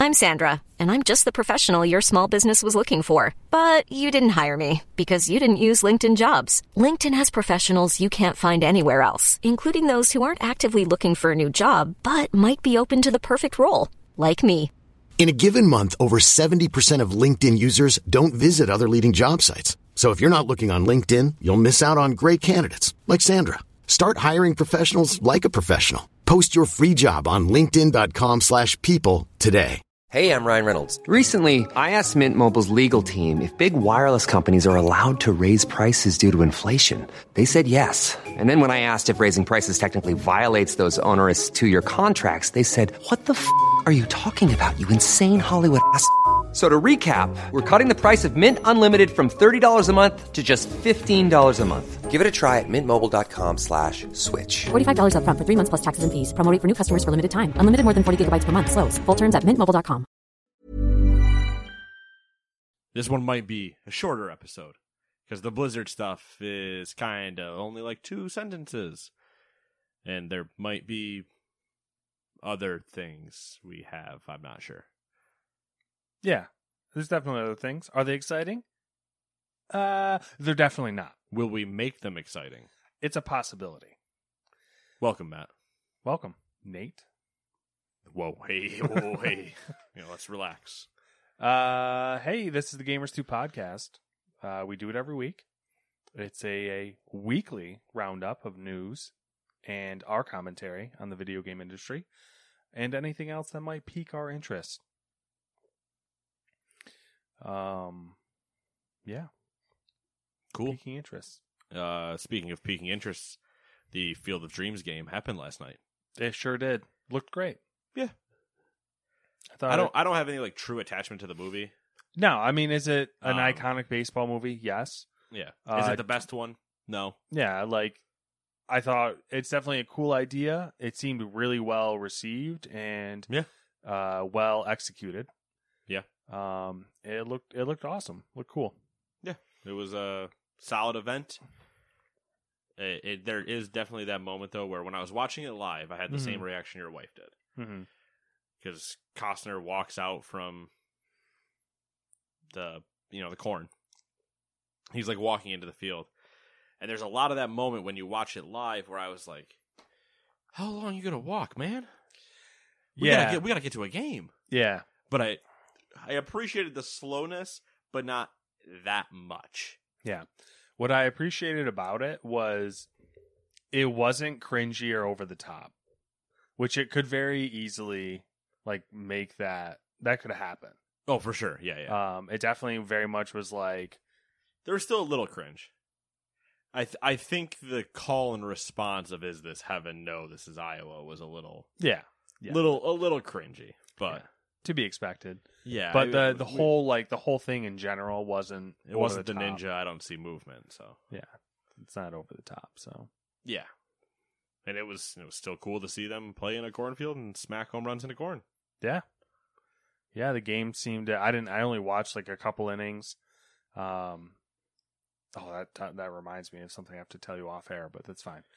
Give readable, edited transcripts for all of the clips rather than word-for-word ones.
I'm Sandra, and I'm just the professional your small business was looking for. But you didn't hire me because you didn't use LinkedIn Jobs. LinkedIn has professionals you can't find anywhere else, including those who aren't actively looking for a new job, but might be open to the perfect role, like me. In a given month, over 70% of LinkedIn users don't visit other leading job sites. So if you're not looking on LinkedIn, you'll miss out on great candidates like Sandra. Start hiring professionals like a professional. Post your free job on linkedin.com/people today. Hey, I'm Ryan Reynolds. Recently, I asked Mint Mobile's legal team if big wireless companies are allowed to raise prices due to inflation. They said yes. And then when I asked if raising prices technically violates those onerous 2-year contracts, they said, "What the f*** are you talking about, you insane Hollywood ass?" So to recap, we're cutting the price of Mint Unlimited from $30 a month to just $15 a month. Give it a try at mintmobile.com/switch. $45 up front for 3 months plus taxes and fees. Promo rate for new customers for limited time. Unlimited more than 40 gigabytes per month. Slows full terms at mintmobile.com. This one might be a shorter episode because the Blizzard stuff is kind of only like 2 sentences. And there might be other things we have. I'm not sure. Yeah, there's definitely other things. Are they exciting? They're definitely not. Will we make them exciting? It's a possibility. Welcome, Matt. Welcome, Nate. Whoa, hey. Let's relax. Hey, this is the Gamers 2 podcast. We do it every week. It's a weekly roundup of news and our commentary on the video game industry and anything else that might pique our interest. Yeah. Cool. Piquing interest. Speaking of piquing interests, the Field of Dreams game happened last night. It sure did. Looked great. Yeah. I don't have any like true attachment to the movie. No, I mean, is it an iconic baseball movie? Yes. Yeah. Is it the best one? No. Yeah, like I thought it's definitely a cool idea. It seemed really well received and well executed. Yeah. It looked awesome. Looked cool. Yeah. It was a solid event. There is definitely that moment though where when I was watching it live, I had the same reaction your wife did. Because Costner walks out from the corn. He's like walking into the field. And there's a lot of that moment when you watch it live where I was like, how long are you going to walk, man? We gotta get to a game. Yeah. But I appreciated the slowness, but not that much. Yeah. What I appreciated about it was it wasn't cringy or over the top, which it could very easily like make that could happen. Oh, for sure. Yeah. It definitely very much was like there was still a little cringe. I think the call and response of "Is this heaven? No, this is Iowa" was a little a little cringy, but to be expected. Yeah, but the whole thing in general wasn't the ninja. I don't see movement, so yeah, it's not over the top. So yeah, and it was still cool to see them play in a cornfield and smack home runs into corn. Yeah, yeah. The game seemed to. I only watched like a couple innings. That reminds me of something I have to tell you off air, but that's fine.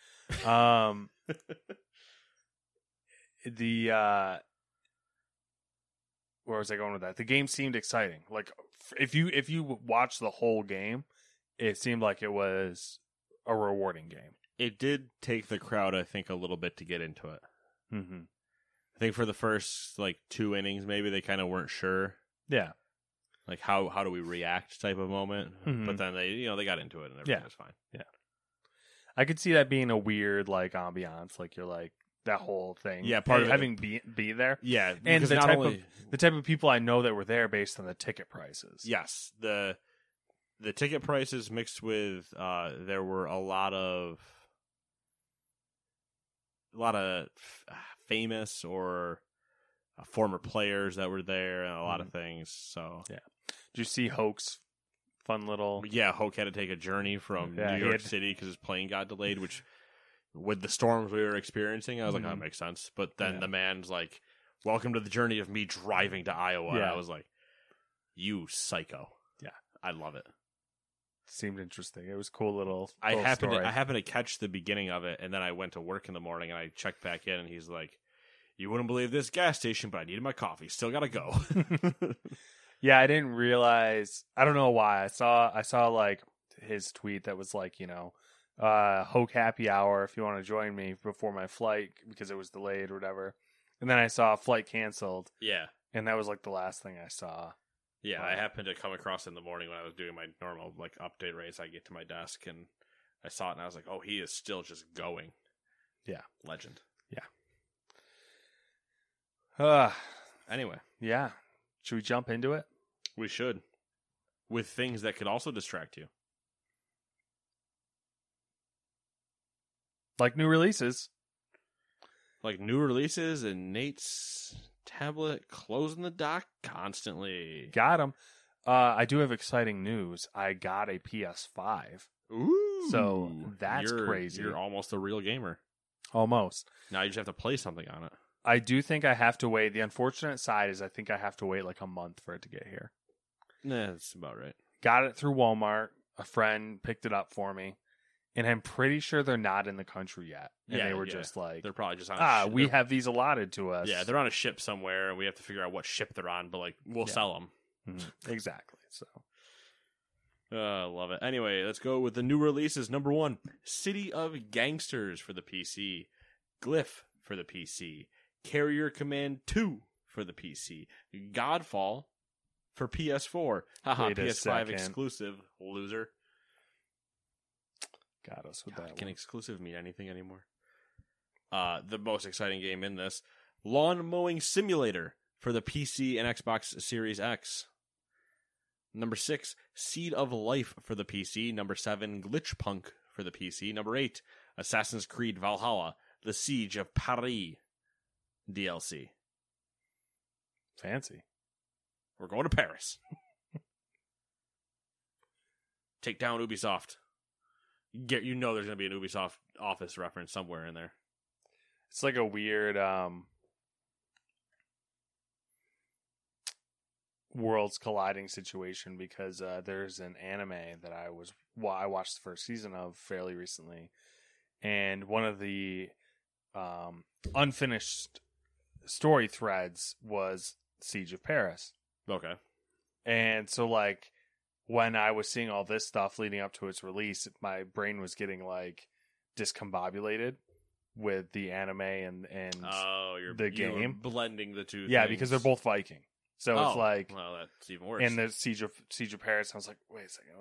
Where was I going with that? The game seemed exciting. Like if you watch the whole game, it seemed like it was a rewarding game. It did take the crowd, I think, a little bit to get into it. Mm-hmm. I think for the first like 2 innings, maybe they kind of weren't sure. Yeah. Like how do we react type of moment, but then they got into it and everything was fine. Yeah, I could see that being a weird like ambiance, like you're like that whole thing. Yeah, part of having be there. Yeah, and the type of people I know that were there based on the ticket prices. Yes, the ticket prices mixed with there were a lot of famous or former players that were there and a lot of things. So yeah. Did you see Hoke's fun little... Yeah, Hoke had to take a journey from New York City because his plane got delayed, which with the storms we were experiencing, I was like, that makes sense. But then the man's like, welcome to the journey of me driving to Iowa. And I was like, you psycho. Yeah. I love it. Seemed interesting. It was a cool little I happened story. to catch the beginning of it, and then I went to work in the morning, and I checked back in, and he's like, You wouldn't believe this gas station, but I needed my coffee. Still gotta go. Yeah, I didn't realize. I don't know why. I saw like his tweet that was like, Hoke happy hour if you want to join me before my flight because it was delayed or whatever. And then I saw a flight canceled. Yeah. And that was like the last thing I saw. Yeah, I happened to come across in the morning when I was doing my normal like update race. I get to my desk and I saw it and I was like, oh, he is still just going. Yeah. Legend. Yeah. Anyway. Yeah. Should we jump into it? We should. With things that could also distract you. Like new releases. Like new releases and Nate's tablet closing the dock constantly. Got him. I do have exciting news. I got a PS5. Ooh. So that's crazy. You're almost a real gamer. Almost. Now you just have to play something on it. I do think I have to wait. The unfortunate side is I think I have to wait like a month for it to get here. Nah, that's about right. Got it through Walmart. A friend picked it up for me. And I'm pretty sure they're not in the country yet. And they were just like... They're probably just on we have these allotted to us. Yeah, they're on a ship somewhere, and we have to figure out what ship they're on, but like we'll sell them. Mm-hmm. Exactly. So, love it. Anyway, let's go with the new releases. Number 1, City of Gangsters for the PC. Glyph for the PC. Carrier Command 2 for the PC. Godfall for PS4. Haha, PS5 exclusive, loser. Got us with that. Can exclusive mean anything anymore? The most exciting game in this, Lawn Mowing Simulator for the PC and Xbox Series X. Number 6, Seed of Life for the PC. Number 7, Glitch Punk for the PC. Number 8, Assassin's Creed Valhalla, The Siege of Paris DLC. Fancy. We're going to Paris. Take down Ubisoft. There's going to be an Ubisoft Office reference somewhere in there. It's like a weird worlds colliding situation because there's an anime that I watched the first season of fairly recently, and one of the unfinished story threads was Siege of Paris. Okay. And so like when I was seeing all this stuff leading up to its release, my brain was getting like discombobulated with the anime and the game. You were blending the two Yeah, things. because they're both Viking. So it's like, well, that's even worse. And the Siege of Paris, I was like, wait a second,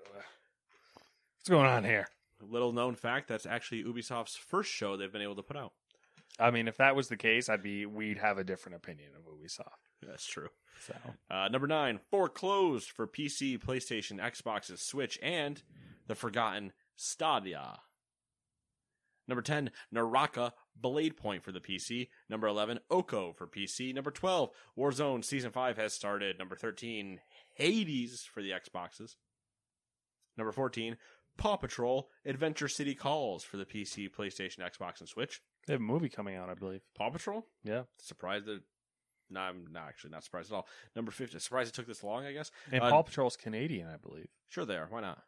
what's going on here? Little known fact, that's actually Ubisoft's first show they've been able to put out. I mean, if that was the case, we'd have a different opinion of Ubisoft. That's true. So, number 9, Foreclosed for PC, PlayStation, Xbox, Switch, and the forgotten Stadia. Number 10, Naraka Blade Point for the PC. Number 11, Oko for PC. Number 12, Warzone Season 5 has started. Number 13, Hades for the Xboxes. Number 14, Paw Patrol Adventure City Calls for the PC, PlayStation, Xbox, and Switch. They have a movie coming out, I believe. Paw Patrol? Yeah. Surprised that... No, I'm actually not surprised at all. Number 15, surprised it took this long, I guess. And Paw Patrol's Canadian, I believe. Sure they are. Why not?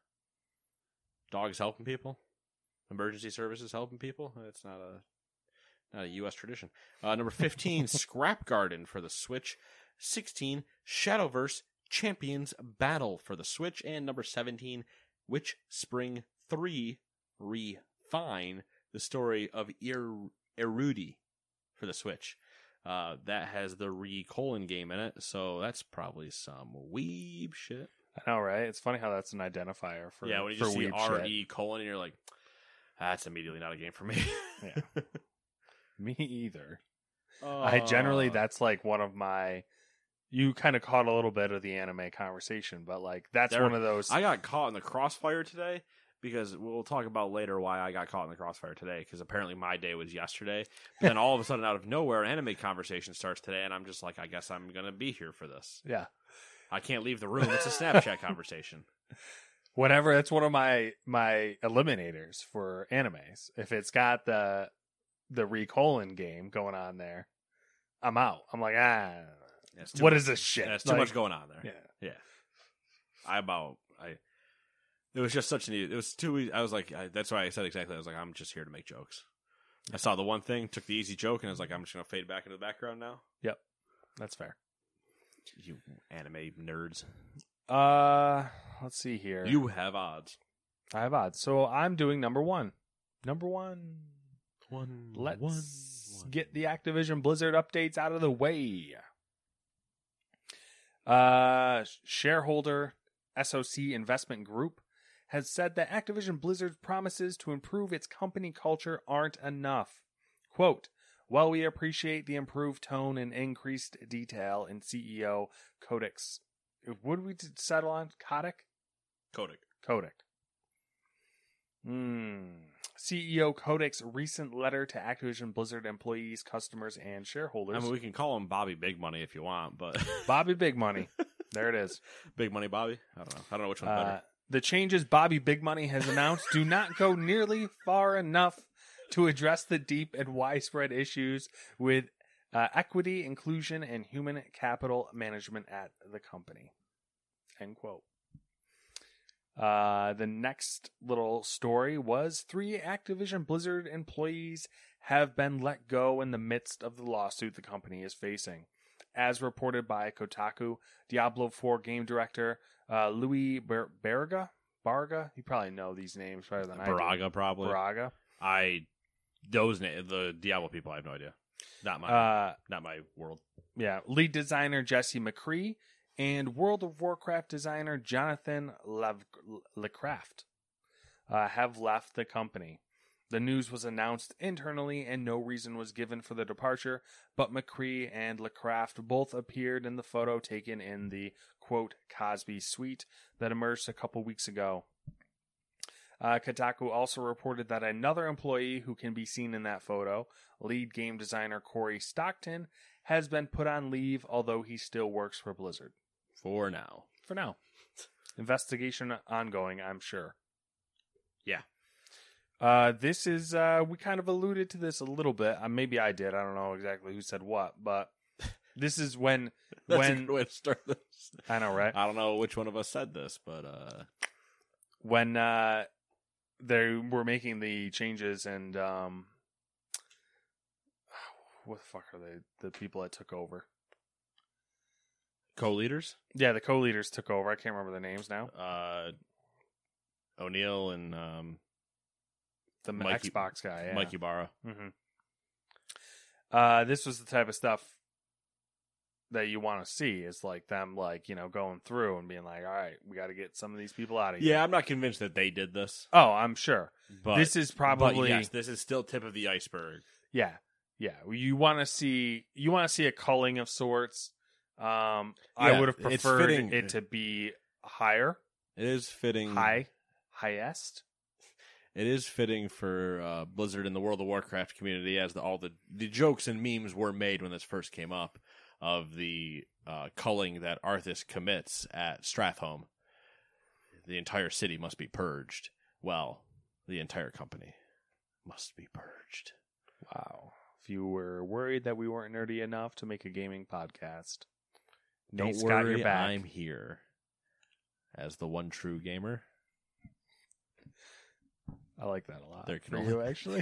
Dogs helping people? Emergency services helping people? It's not a U.S. tradition. Number 15, Scrap Garden for the Switch. 16, Shadowverse Champions Battle for the Switch. And number 17, Witch Spring 3 Refine, the story of Erudi for the Switch. That has the Re-colon game in it, so that's probably some weeb shit. I know, right? It's funny how that's an identifier for when you just see RE-colon and you're like, that's immediately not a game for me. Yeah. Me either. That's like one of my... You kind of caught a little bit of the anime conversation, but like that's one of those... I got caught in the crossfire today because we'll talk about later why I got caught in the crossfire today, because apparently my day was yesterday. But then all of a sudden, out of nowhere, an anime conversation starts today, and I'm just like, I guess I'm going to be here for this. Yeah. I can't leave the room. It's a Snapchat conversation. Whatever. That's one of my eliminators for animes. If it's got the Re-colon game going on there, I'm out. I'm like, what is this shit? There's too much going on there. Yeah. It was just such an... It was too... I was like... that's why I said exactly. I was like, I'm just here to make jokes. I saw the one thing, took the easy joke, and I was like, I'm just going to fade back into the background now. Yep. That's fair. You anime nerds. Let's see here. You have odds. I have odds. So I'm doing number one. Let's get the Activision Blizzard updates out of the way. Shareholder SOC Investment Group has said that Activision Blizzard's promises to improve its company culture aren't enough. Quote, while we appreciate the improved tone and increased detail in CEO Kodak's... What did we settle on? Kodak. CEO Kodak's recent letter to Activision Blizzard employees, customers, and shareholders. I mean, we can call him Bobby Big Money if you want, but... Bobby Big Money. There it is. Big Money Bobby? I don't know which one's better. The changes Bobby Big Money has announced do not go nearly far enough to address the deep and widespread issues with equity, inclusion, and human capital management at the company. End quote. The next little story was 3 Activision Blizzard employees have been let go in the midst of the lawsuit the company is facing. As reported by Kotaku, Diablo 4 game director Louis Barraga? You probably know these names better than I do. Barraga, probably. Barraga. The Diablo people, I have no idea. Not my world. Yeah. Lead designer Jesse McCree and World of Warcraft designer Jonathan Lecraft have left the company. The news was announced internally and no reason was given for the departure, but McCree and Lecraft both appeared in the photo taken in the, quote, Cosby suite that emerged a couple weeks ago. Kotaku also reported that another employee who can be seen in that photo, lead game designer Corey Stockton, has been put on leave, although he still works for Blizzard. For now. Investigation ongoing, I'm sure. Yeah. This is, we kind of alluded to this a little bit. Maybe I did. I don't know exactly who said what, but this is when... That's a good way to start this. I know, right? I don't know which one of us said this, but... When they were making the changes and... what the fuck are they? The people that took over. Co-leaders? Yeah, the co-leaders took over. I can't remember their names now. O'Neill and... the Xbox guy, yeah. Mike Ybarra. Mm-hmm. This was the type of stuff that you want to see. Is like them, going through and being like, "All right, we got to get some of these people out of here." Yeah, I'm not convinced that they did this. Oh, I'm sure. But this is probably but yes, this is still tip of the iceberg. Yeah. You want to see a culling of sorts. I would have preferred it to be higher. It is fitting. Highest. It is fitting for Blizzard and the World of Warcraft community, as all the jokes and memes were made when this first came up, of the culling that Arthas commits at Stratholme. The entire city must be purged. Well, the entire company must be purged. Wow. If you were worried that we weren't nerdy enough to make a gaming podcast, don't Nate's worry, got your back. I'm here as the one true gamer. I like that a lot. There can for only... you, actually.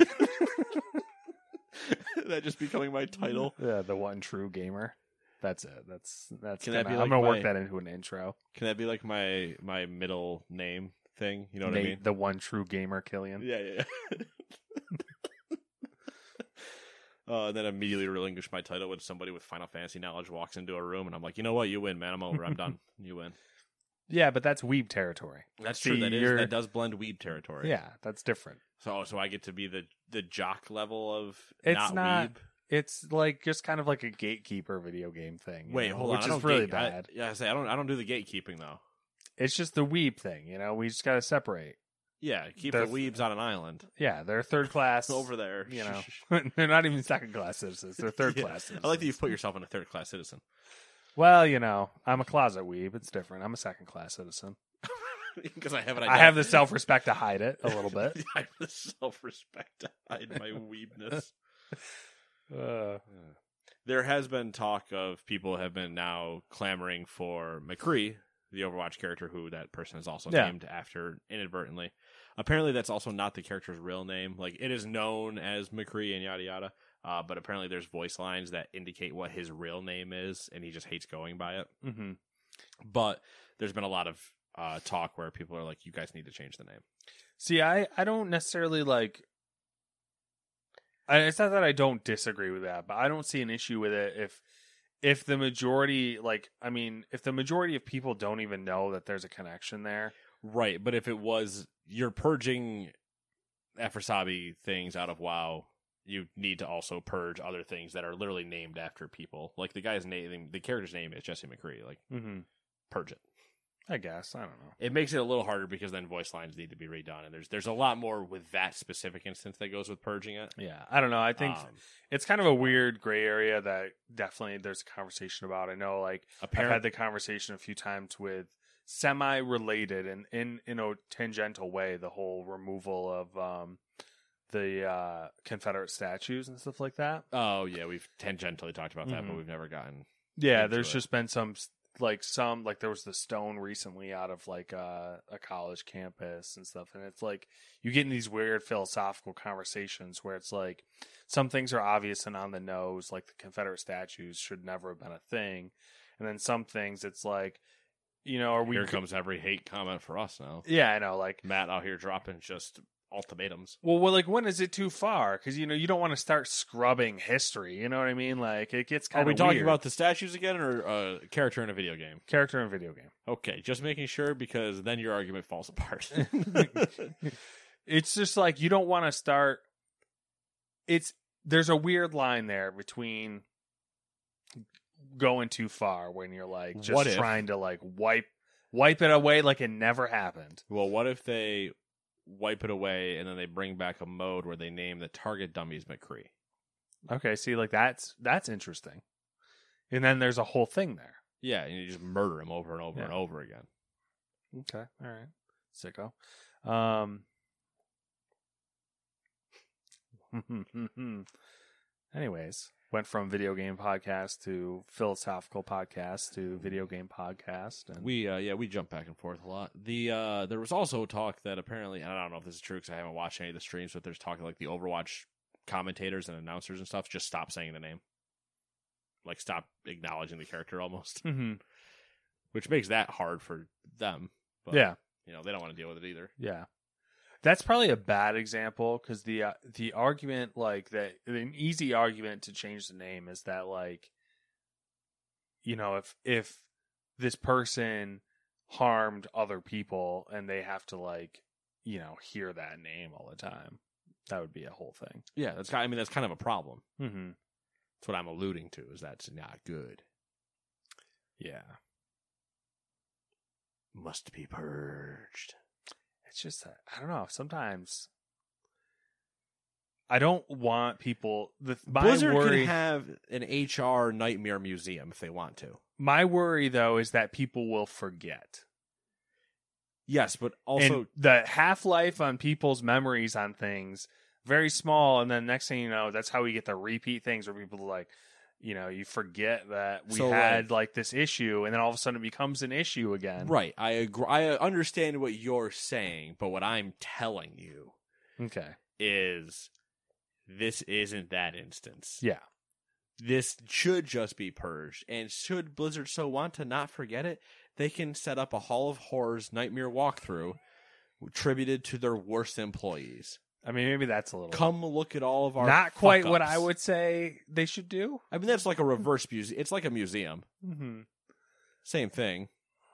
That just becoming my title. Yeah, the one true gamer. That's it. That's. Can that be like I'm gonna work that into an intro. Can that be like my middle name thing? You know what I mean? The one true gamer, Killian. Yeah. Then immediately relinquish my title when somebody with Final Fantasy knowledge walks into a room, and I'm like, you know what? You win, man. I'm over. I'm done. You win. Yeah, but that's weeb territory. That's true. That does blend weeb territory. Yeah, that's different. So I get to be the jock level of it's not weeb. It's like just kind of like a gatekeeper video game thing. Wait, hold on. Which is really bad. I don't do the gatekeeping though. It's just the weeb thing. We just gotta separate. Yeah, keep the weebs on an island. Yeah, they're third class over there. They're not even second class citizens. They're third class citizens. I like that you've put yourself in a third class citizen. Well, I'm a closet weeb. It's different. I'm a second class citizen. Because I have I have the self-respect to hide it a little bit. I have the self-respect to hide my weebness. There has been talk of people have been now clamoring for McCree, the Overwatch character who that person is also named after inadvertently. Apparently, that's also not the character's real name. Like, it is known as McCree and yada yada, but apparently there's voice lines that indicate what his real name is, and he just hates going by it. Mm-hmm. But there's been a lot of talk where people are like, you guys need to change the name. See, I don't necessarily like... It's not that I don't disagree with that, but I don't see an issue with it if the majority, like, I mean, if the majority of people don't even know that there's a connection there. Right, but if it was, you're purging Efrasabi things out of WoW, you need to also purge other things that are literally named after people. Like, the guy's name, the character's name is Jesse McCree. Like, purge it. I guess. I don't know. It makes it a little harder because then voice lines need to be redone, and there's a lot more with that specific instance that goes with purging it. Yeah, I don't know. I think it's kind of a weird gray area that definitely there's a conversation about. I know, like, I've had the conversation a few times with semi-related and in a tangential way, the whole removal of the Confederate statues and stuff like that. Oh, yeah, we've tangentially talked about that, but we've never gotten... Yeah, there's just been some there was the stone recently out of like a college campus and stuff, and it's like you get in these weird philosophical conversations where it's like some things are obvious and on the nose, like the Confederate statues should never have been a thing, and then some things it's like, you know, here comes every hate comment for us now. Yeah, I know, like Matt out here dropping just ultimatums. Well, like, when is it too far? Because, you know, you don't want to start scrubbing history. You know what I mean? Like, it gets kind of weird. Are we talking about the statues again, or character in a video game? Character in a video game. Okay, just making sure, because then your argument falls apart. It's just like, you don't want to start... There's a weird line there between going too far when you're, like, just trying to, like, wipe it away like it never happened. Well, what if they... wipe it away, and then they bring back a mode where they name the target dummies McCree? Okay, see, like, that's interesting. And then there's a whole thing there. Yeah, and you just murder him over and over and over again. Okay, all right. Sicko. Anyways, went from video game podcast to philosophical podcast to video game podcast, and we jump back and forth a lot. There was also talk that apparently, and I don't know if this is true because I haven't watched any of the streams, but there's talk like the Overwatch commentators and announcers and stuff just stop saying the name, like stop acknowledging the character almost, which makes that hard for them. But, yeah, you know, they don't want to deal with it either. Yeah. That's probably a bad example, because the argument, like, that an easy argument to change the name is that, like, you know, if this person harmed other people and they have to, like, you know, hear that name all the time, that would be a whole thing. Yeah, that's kind of a problem. Mm-hmm. That's what I'm alluding to, is that's not good. Yeah. Must be purged. It's just, I don't know, sometimes I don't want people... Blizzard can have an HR nightmare museum if they want to. My worry, though, is that people will forget. Yes, but also... And the half-life on people's memories on things, very small, and then next thing you know, that's how we get the repeat things where people are like... You know, you forget that we had like this issue, and then all of a sudden it becomes an issue again. Right. I agree. I understand what you're saying, but what I'm telling you, is this isn't that instance. Yeah. This should just be purged, and should Blizzard so want to not forget it, they can set up a Hall of Horrors nightmare walkthrough attributed to their worst employees. I mean, maybe that's a little... Come look at all of our Not quite what I would say they should do. I mean, that's like a reverse museum. It's like a museum. Mm-hmm. Same thing.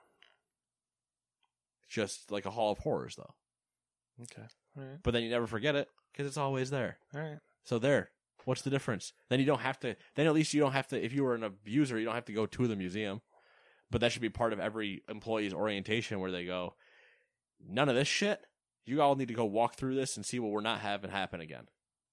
Just like a Hall of Horrors, though. Okay. All right. But then you never forget it, because it's always there. All right. So there. What's the difference? Then you don't have to... Then at least you don't have to... If you were an abuser, you don't have to go to the museum. But that should be part of every employee's orientation, where they go, none of this shit... You all need to go walk through this and see what we're not having happen again.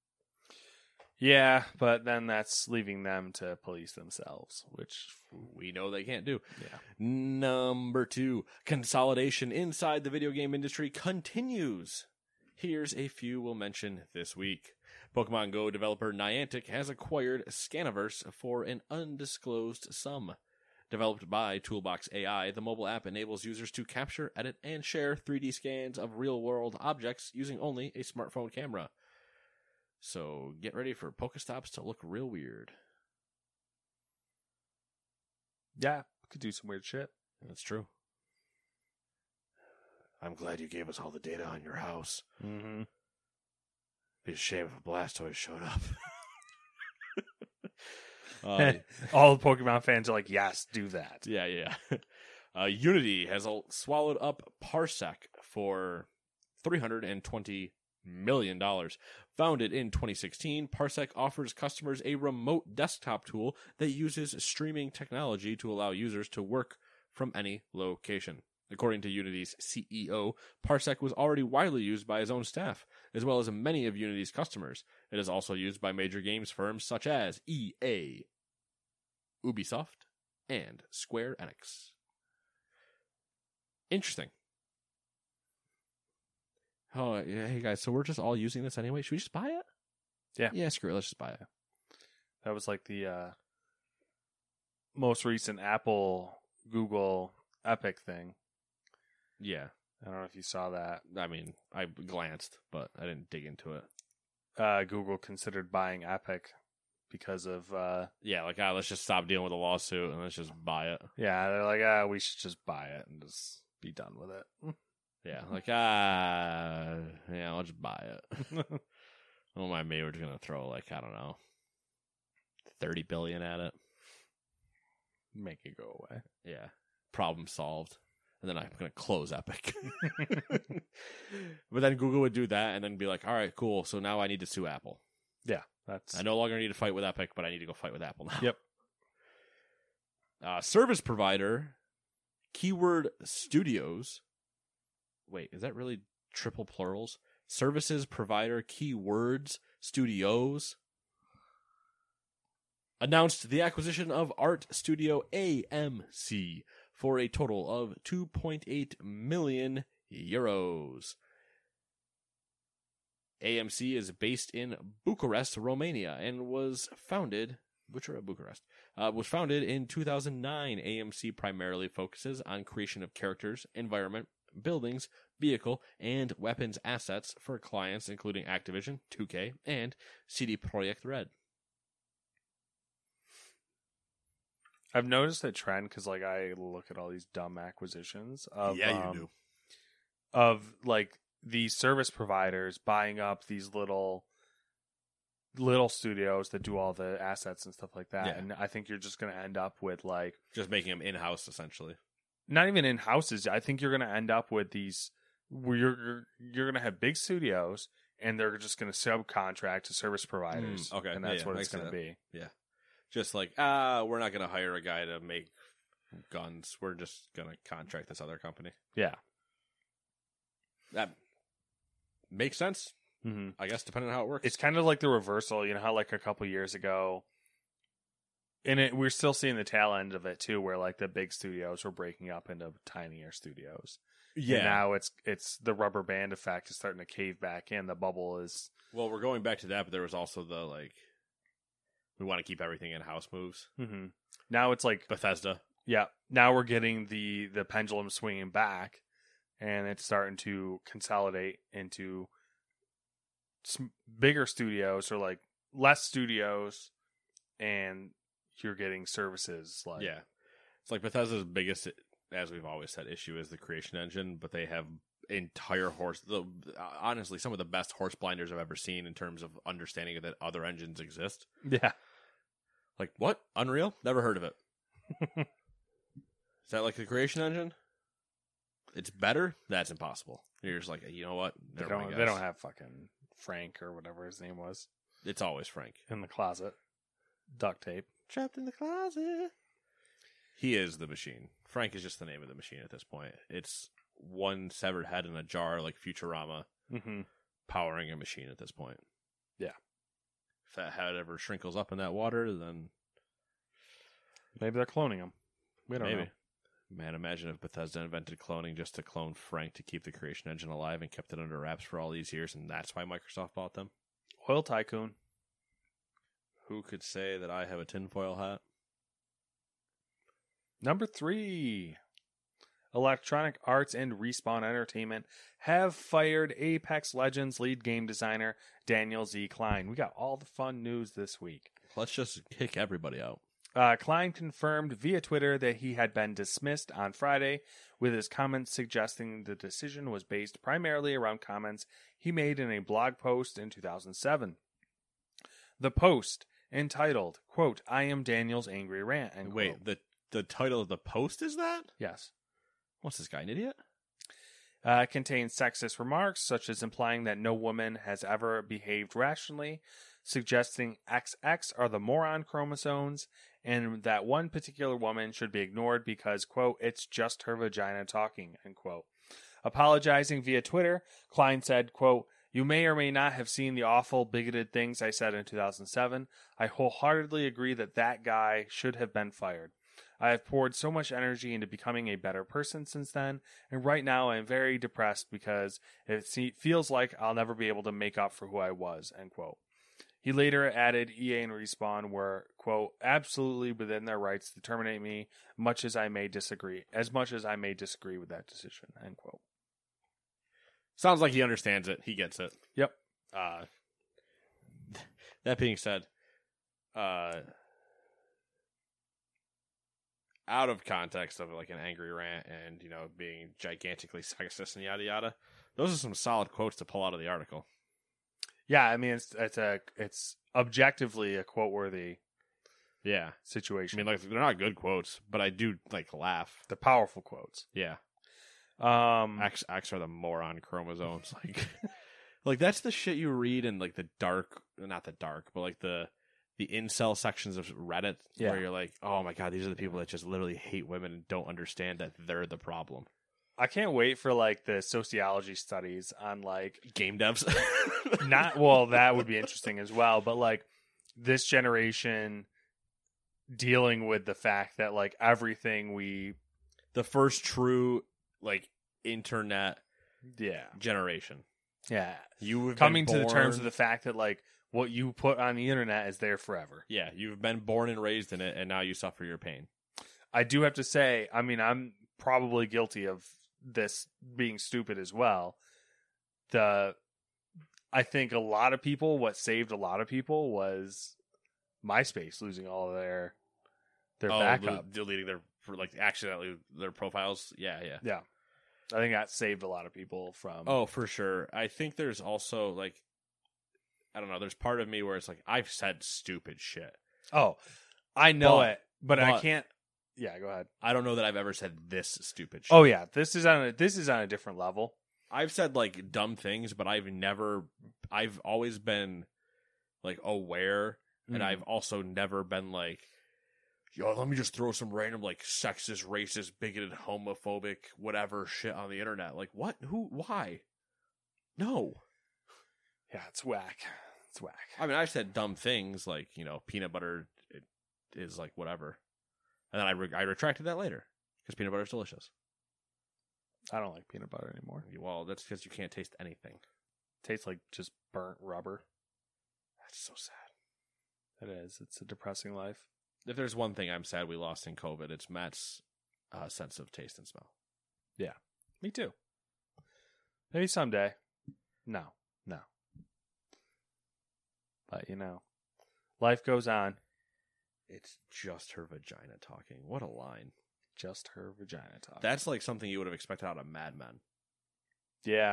Yeah, but then that's leaving them to police themselves, which we know they can't do. Yeah. Number 2, consolidation inside the video game industry continues. Here's a few we'll mention this week. Pokemon Go developer Niantic has acquired Scaniverse for an undisclosed sum. Developed by Toolbox AI, the mobile app enables users to capture, edit, and share 3D scans of real-world objects using only a smartphone camera. So get ready for Pokestops to look real weird. Yeah, could do some weird shit. That's true. I'm glad you gave us all the data on your house. Mm-hmm. Be a shame if a Blastoise showed up. All the Pokemon fans are like, yes, do that. Yeah. Unity has swallowed up Parsec for $320 million. Founded in 2016, Parsec offers customers a remote desktop tool that uses streaming technology to allow users to work from any location. According to Unity's CEO, Parsec was already widely used by his own staff, as well as many of Unity's customers. It is also used by major games firms such as EA, Ubisoft, and Square Enix. Interesting. Oh, yeah, hey guys, so we're just all using this anyway. Should we just buy it? Yeah. Yeah, screw it. Let's just buy it. That was like the most recent Apple, Google, Epic thing. Yeah. I don't know if you saw that. I mean, I glanced, but I didn't dig into it. Google considered buying Epic because of... yeah, like, let's just stop dealing with the lawsuit and let's just buy it. Yeah, they're like, we should just buy it and just be done with it. Yeah, like, yeah, I'll just buy it. Oh, my me, we're just going to throw, like, I don't know, $30 billion at it. Make it go away. Yeah, problem solved. And then I'm going to close Epic. But then Google would do that and then be like, all right, cool. So now I need to sue Apple. Yeah, that's... I no longer need to fight with Epic, but I need to go fight with Apple now. Yep. Service provider, Keyword Studios. Wait, is that really triple plurals? Services provider, Keywords Studios announced the acquisition of art studio AMC for a total of 2.8 million euros. AMC is based in Bucharest, Romania, and was founded in 2009. AMC primarily focuses on creation of characters, environment, buildings, vehicle, and weapons assets for clients including Activision, 2K, and CD Projekt Red. I've noticed a trend because, like, I look at all these dumb acquisitions of you do. Of like these service providers buying up these little studios that do all the assets and stuff like that. Yeah. And I think you're just going to end up with like Just making them in-house, essentially. Not even in houses. I think you're going to end up with these where you're going to have big studios and they're just going to subcontract to service providers. Okay, and that's what it's going to be. Yeah. Just like, we're not going to hire a guy to make guns. We're just going to contract this other company. Yeah. That makes sense, Mm-hmm. I guess, depending on how it works. It's kind of like the reversal. You know how like a couple years ago, and we're still seeing the tail end of it too, where like the big studios were breaking up into tinier studios. Yeah. And now it's the rubber band effect is starting to cave back in. The bubble is... Well, we're going back to that, but there was also the, like, we want to keep everything in-house moves. Mm-hmm. Now it's like... Bethesda. Yeah. Now we're getting the pendulum swinging back, and it's starting to consolidate into bigger studios or like less studios, and you're getting services like... Yeah. It's like Bethesda's biggest, as we've always said, issue is the creation engine, but they have entire honestly, some of the best horse blinders I've ever seen in terms of understanding that other engines exist. Yeah. Like, what? Unreal? Never heard of it. Is that like the creation engine? It's better? That's impossible. You're just like, you know what? They don't have fucking Frank or whatever his name was. It's always Frank. In the closet. Duct tape. Trapped in the closet. He is the machine. Frank is just the name of the machine at this point. It's one severed head in a jar like Futurama powering a machine at this point. Yeah. If that head ever shrinkles up in that water, then... Maybe they're cloning him. We don't know. Man, imagine if Bethesda invented cloning just to clone Frank to keep the creation engine alive and kept it under wraps for all these years, and that's why Microsoft bought them. Oil tycoon. Who could say that I have a tinfoil hat? Number 3. Electronic Arts and Respawn Entertainment have fired Apex Legends lead game designer Daniel Z. Klein. We got all the fun news this week. Let's just kick everybody out. Klein confirmed via Twitter that he had been dismissed on Friday, with his comments suggesting the decision was based primarily around comments he made in a blog post in 2007. The post, entitled, quote, "I am Daniel's angry rant." End Wait, quote. the title of the post is that? Yes. What's this guy, an idiot? Contains sexist remarks, such as implying that no woman has ever behaved rationally, suggesting XX are the moron chromosomes, and that one particular woman should be ignored because, quote, "it's just her vagina talking," end quote. Apologizing via Twitter, Klein said, quote, "You may or may not have seen the awful, bigoted things I said in 2007. I wholeheartedly agree that that guy should have been fired. I have poured so much energy into becoming a better person since then, and right now I am very depressed because it feels like I'll never be able to make up for who I was," end quote. He later added EA and Respawn were, quote, "absolutely within their rights to terminate me, much as I may disagree with that decision," end quote. Sounds like he understands it. He gets it. Yep. That being said, out of context of like an angry rant and, being gigantically sexist and yada yada, those are some solid quotes to pull out of the article. Yeah, I mean it's objectively a quote-worthy situation. I mean, like, they're not good quotes, but I do like laugh. The powerful quotes. Yeah. X are the moron chromosomes. Like that's the shit you read in like not the dark, but like the incel sections of Reddit, where you're like, oh my god, these are the people that just literally hate women and don't understand that they're the problem. I can't wait for like the sociology studies on like game devs. That would be interesting as well, but like this generation dealing with the fact that like everything the first true like internet generation. Yeah. You've coming to the terms of the fact that like what you put on the internet is there forever. Yeah, you've been born and raised in it, and now you suffer your pain. I do have to say, I mean, I'm probably guilty of this being stupid as well. I think a lot of people, what saved a lot of people was MySpace losing all of their backup. Deleting accidentally their profiles. Yeah. I think that saved a lot of people from... Oh, for sure. I think there's also, like, I don't know, there's part of me where it's like, I've said stupid shit. Oh, I know it, but I can't... Yeah, go ahead. I don't know that I've ever said this stupid shit. Oh, yeah. This is on a different level. I've said, like, dumb things, but I've always been, like, aware, and I've also never been like, yo, let me just throw some random, like, sexist, racist, bigoted, homophobic, whatever shit on the internet. Like, what? Who? Why? No. Yeah, it's whack. I mean, I've said dumb things, like, peanut butter is, like, whatever. And then I retracted that later, because peanut butter is delicious. I don't like peanut butter anymore. Well, that's because you can't taste anything. Tastes like just burnt rubber. That's so sad. It is. It's a depressing life. If there's one thing I'm sad we lost in COVID, it's Matt's sense of taste and smell. Yeah, me too. Maybe someday. No. But, life goes on. It's just her vagina talking. What a line. Just her vagina talking. That's like something you would have expected out of Mad Men. Yeah.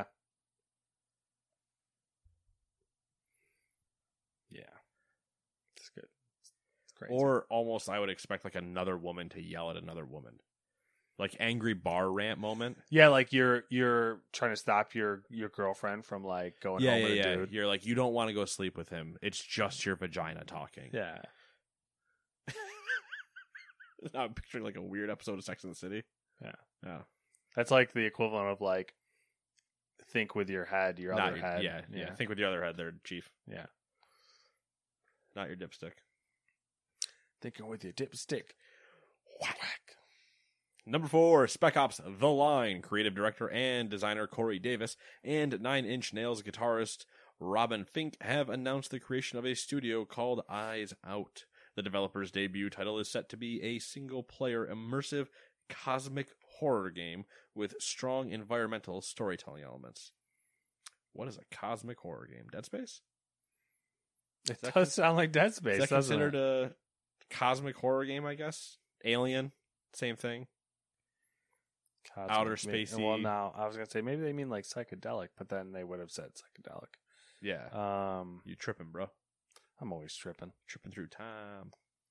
Yeah. It's good. It's crazy. Or almost I would expect like another woman to yell at another woman. Like angry bar rant moment. Yeah, like you're trying to stop your girlfriend from like going home with a dude. You're like, you don't want to go sleep with him. It's just your vagina talking. Yeah. I'm picturing like a weird episode of Sex and the City. Yeah. That's like the equivalent of like think with your head, your other head. Yeah. Think with your other head there, Chief. Yeah. Not your dipstick. Thinking with your dipstick. Whack. Number 4, Spec Ops The Line, creative director and designer Corey Davis and Nine Inch Nails guitarist Robin Fink have announced the creation of a studio called Eyes Out. The developer's debut title is set to be a single-player immersive cosmic horror game with strong environmental storytelling elements. What is a cosmic horror game? Dead Space? It does sound like Dead Space. Is that considered a cosmic horror game, I guess? Alien? Same thing? Cosmic, outer spacey. Well, now I was going to say maybe they mean like psychedelic, but then they would have said psychedelic. Yeah. You tripping, bro. I'm always tripping. Tripping through time.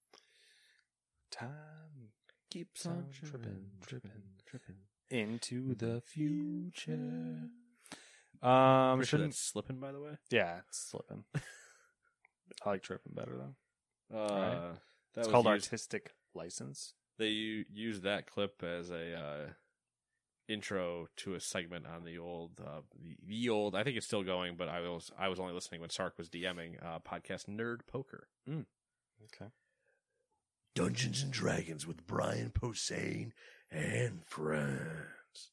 Time keeps on tripping. Into the future. Sure that's slipping, by the way. Yeah, it's slipping. I like tripping better though. Right? It's called artistic license. They used that clip as a intro to a segment on the old I think it's still going, but I was only listening when Sark was DMing podcast Nerd Poker. Okay. Dungeons and Dragons with Brian Posehn and friends.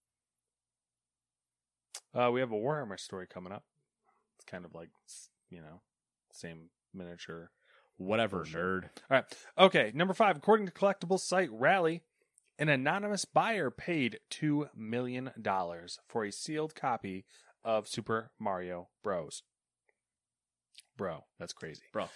We have a Warhammer story coming up. It's kind of like, same miniature. Whatever, nerd. All right. Okay, number 5. According to collectibles site Rally, an anonymous buyer paid $2 million for a sealed copy of Super Mario Bros. Bro, that's crazy. Bro.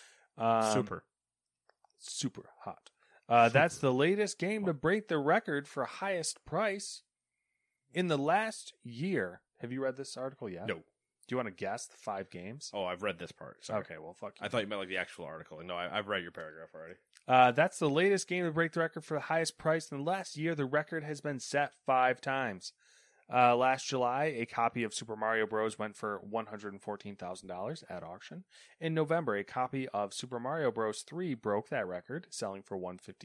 Super hot. That's the latest game to break the record for highest price in the last year. Have you read this article yet? No. Do you want to guess the 5 games? Oh, I've read this part. Sorry. Okay, well, fuck you. I thought you meant like the actual article. No, I've read your paragraph already. That's the latest game to break the record for the highest price in the last year. The record has been set 5 times. Last July, a copy of Super Mario Bros. Went for $114,000 at auction. In November, a copy of Super Mario Bros. 3 broke that record, selling for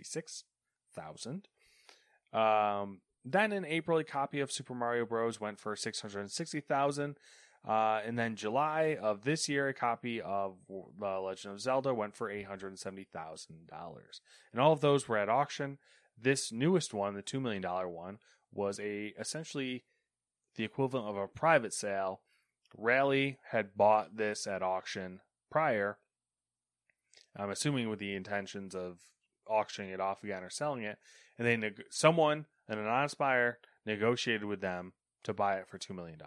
$156,000. Then in April, a copy of Super Mario Bros. Went for $660,000. And then July of this year, a copy of The Legend of Zelda went for $870,000. And all of those were at auction. This newest one, the $2 million one, was essentially the equivalent of a private sale. Rally had bought this at auction prior. I'm assuming with the intentions of auctioning it off again or selling it. And an anonymous buyer, negotiated with them to buy it for $2 million.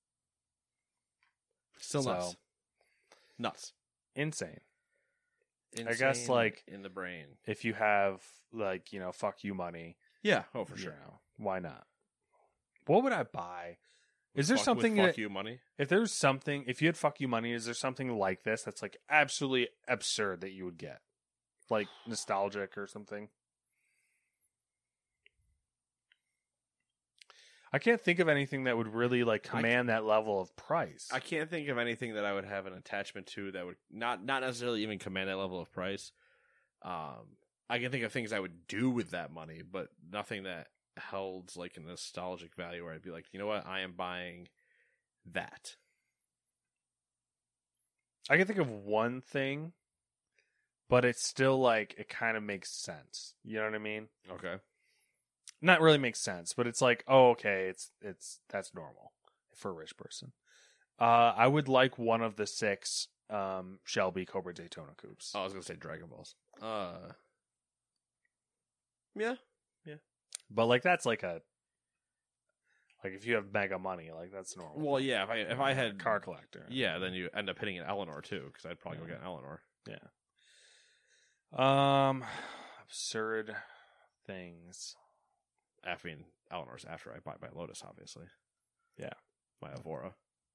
Still nuts. Nuts. Insane. Insane. I guess, like, in the brain. If you have, like, fuck you money. Yeah. Oh, for sure. Why not? What would I buy? Is there something with fuck you money? If you had fuck you money, is there something like this that's like absolutely absurd that you would get? Like nostalgic or something? I can't think of anything that would really like command that level of price. I can't think of anything that I would have an attachment to that would not necessarily even command that level of price. I can think of things I would do with that money, but nothing that held like a nostalgic value where I'd be like, you know what, I am buying that. I can think of one thing, but it's still like it kind of makes sense. You know what I mean? Okay. Not really makes sense, but it's like, oh, okay, it's that's normal for a rich person. I would like one of the 6 Shelby Cobra Daytona coupes. Oh, I was gonna say Dragon Balls. Yeah. But like that's like if you have mega money, like that's normal. Well, yeah. If I had a car collector, yeah, then you end up hitting an Eleanor too, because I'd probably go get an Eleanor. Yeah. Absurd things. I mean, Eleanor's after I buy my Lotus, obviously. Yeah. My Avora.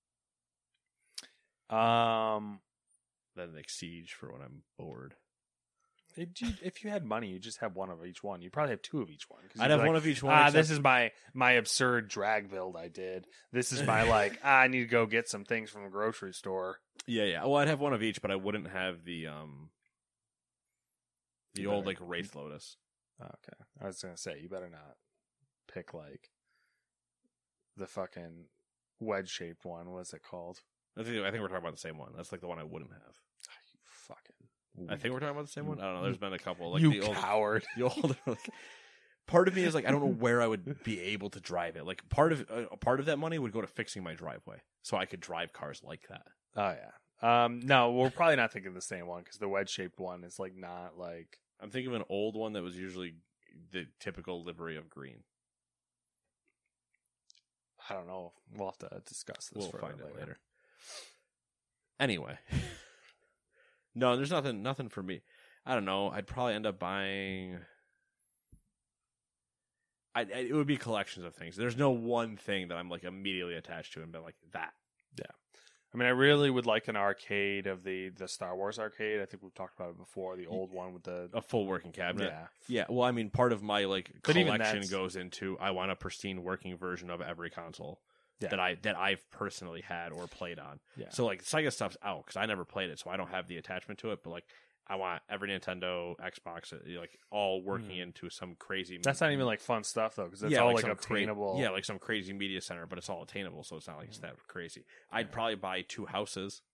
Then like Siege for when I'm bored. If you had money, you just have one of each one. You probably have 2 of each one. I'd have one of each one. This is my absurd drag build I did. This is my I need to go get some things from the grocery store. Yeah. Well, I'd have one of each, but I wouldn't have the old like Wraith Lotus. Okay. I was gonna say you better not pick like the fucking wedge shaped one. What's it called? I think we're talking about the same one. That's like the one I wouldn't have. You fucking. I think we're talking about the same one. I don't know. There's been a couple. Like you the old, coward. The old. Like, part of me is like I don't know where I would be able to drive it. Like part of that money would go to fixing my driveway, so I could drive cars like that. Oh yeah. No, we're probably not thinking the same one because the wedge-shaped one is like not like. I'm thinking of an old one that was usually the typical livery of green. I don't know. We'll have to discuss this. We'll find it later. Anyway, no, there's nothing for me. I don't know. I'd probably end up buying. It would be collections of things. There's no one thing that I'm like immediately attached to and been like that. Yeah. I mean, I really would like an arcade of the Star Wars arcade. I think we've talked about it before. The old one with a full working cabinet. Yeah. Yeah. Well, I mean, part of my like But even collection goes into I want a pristine working version of every console that I've personally had or played on. Yeah. So like Sega stuff's out because I never played it, so I don't have the attachment to it. But like, I want every Nintendo, Xbox, like all working into some crazy. That's not even like fun stuff though, because it's all like obtainable. Like some crazy media center, but it's all attainable, so it's not like it's that crazy. I'd probably buy 2 houses.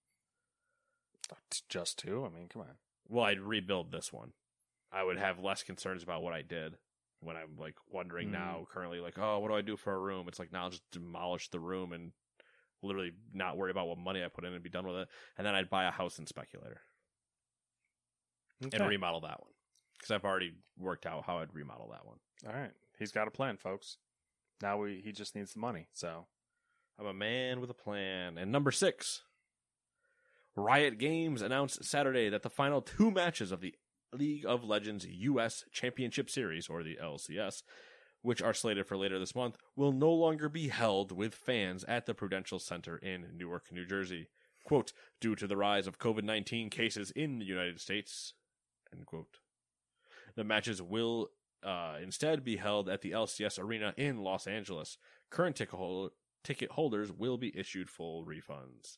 Just 2? I mean, come on. Well, I'd rebuild this one. I would have less concerns about what I did when I'm like wondering now, currently, like, oh, what do I do for a room? It's like now I'll just demolish the room and literally not worry about what money I put in and be done with it. And then I'd buy a house in Speculator. Okay. And remodel that one. Because I've already worked out how I'd remodel that one. All right. He's got a plan, folks. Now he just needs the money, so. I'm a man with a plan. And number 6. Riot Games announced Saturday that the final 2 matches of the League of Legends U.S. Championship Series, or the LCS, which are slated for later this month, will no longer be held with fans at the Prudential Center in Newark, New Jersey. Quote, due to the rise of COVID-19 cases in the United States, end quote. The matches will instead be held at the LCS Arena in Los Angeles. Current ticket holders will be issued full refunds.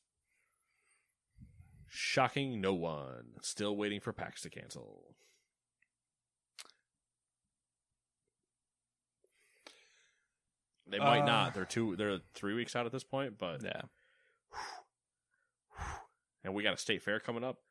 Shocking no one. Still waiting for PAX to cancel. They might not. They're 3 weeks out at this point, but yeah. And we got a state fair coming up.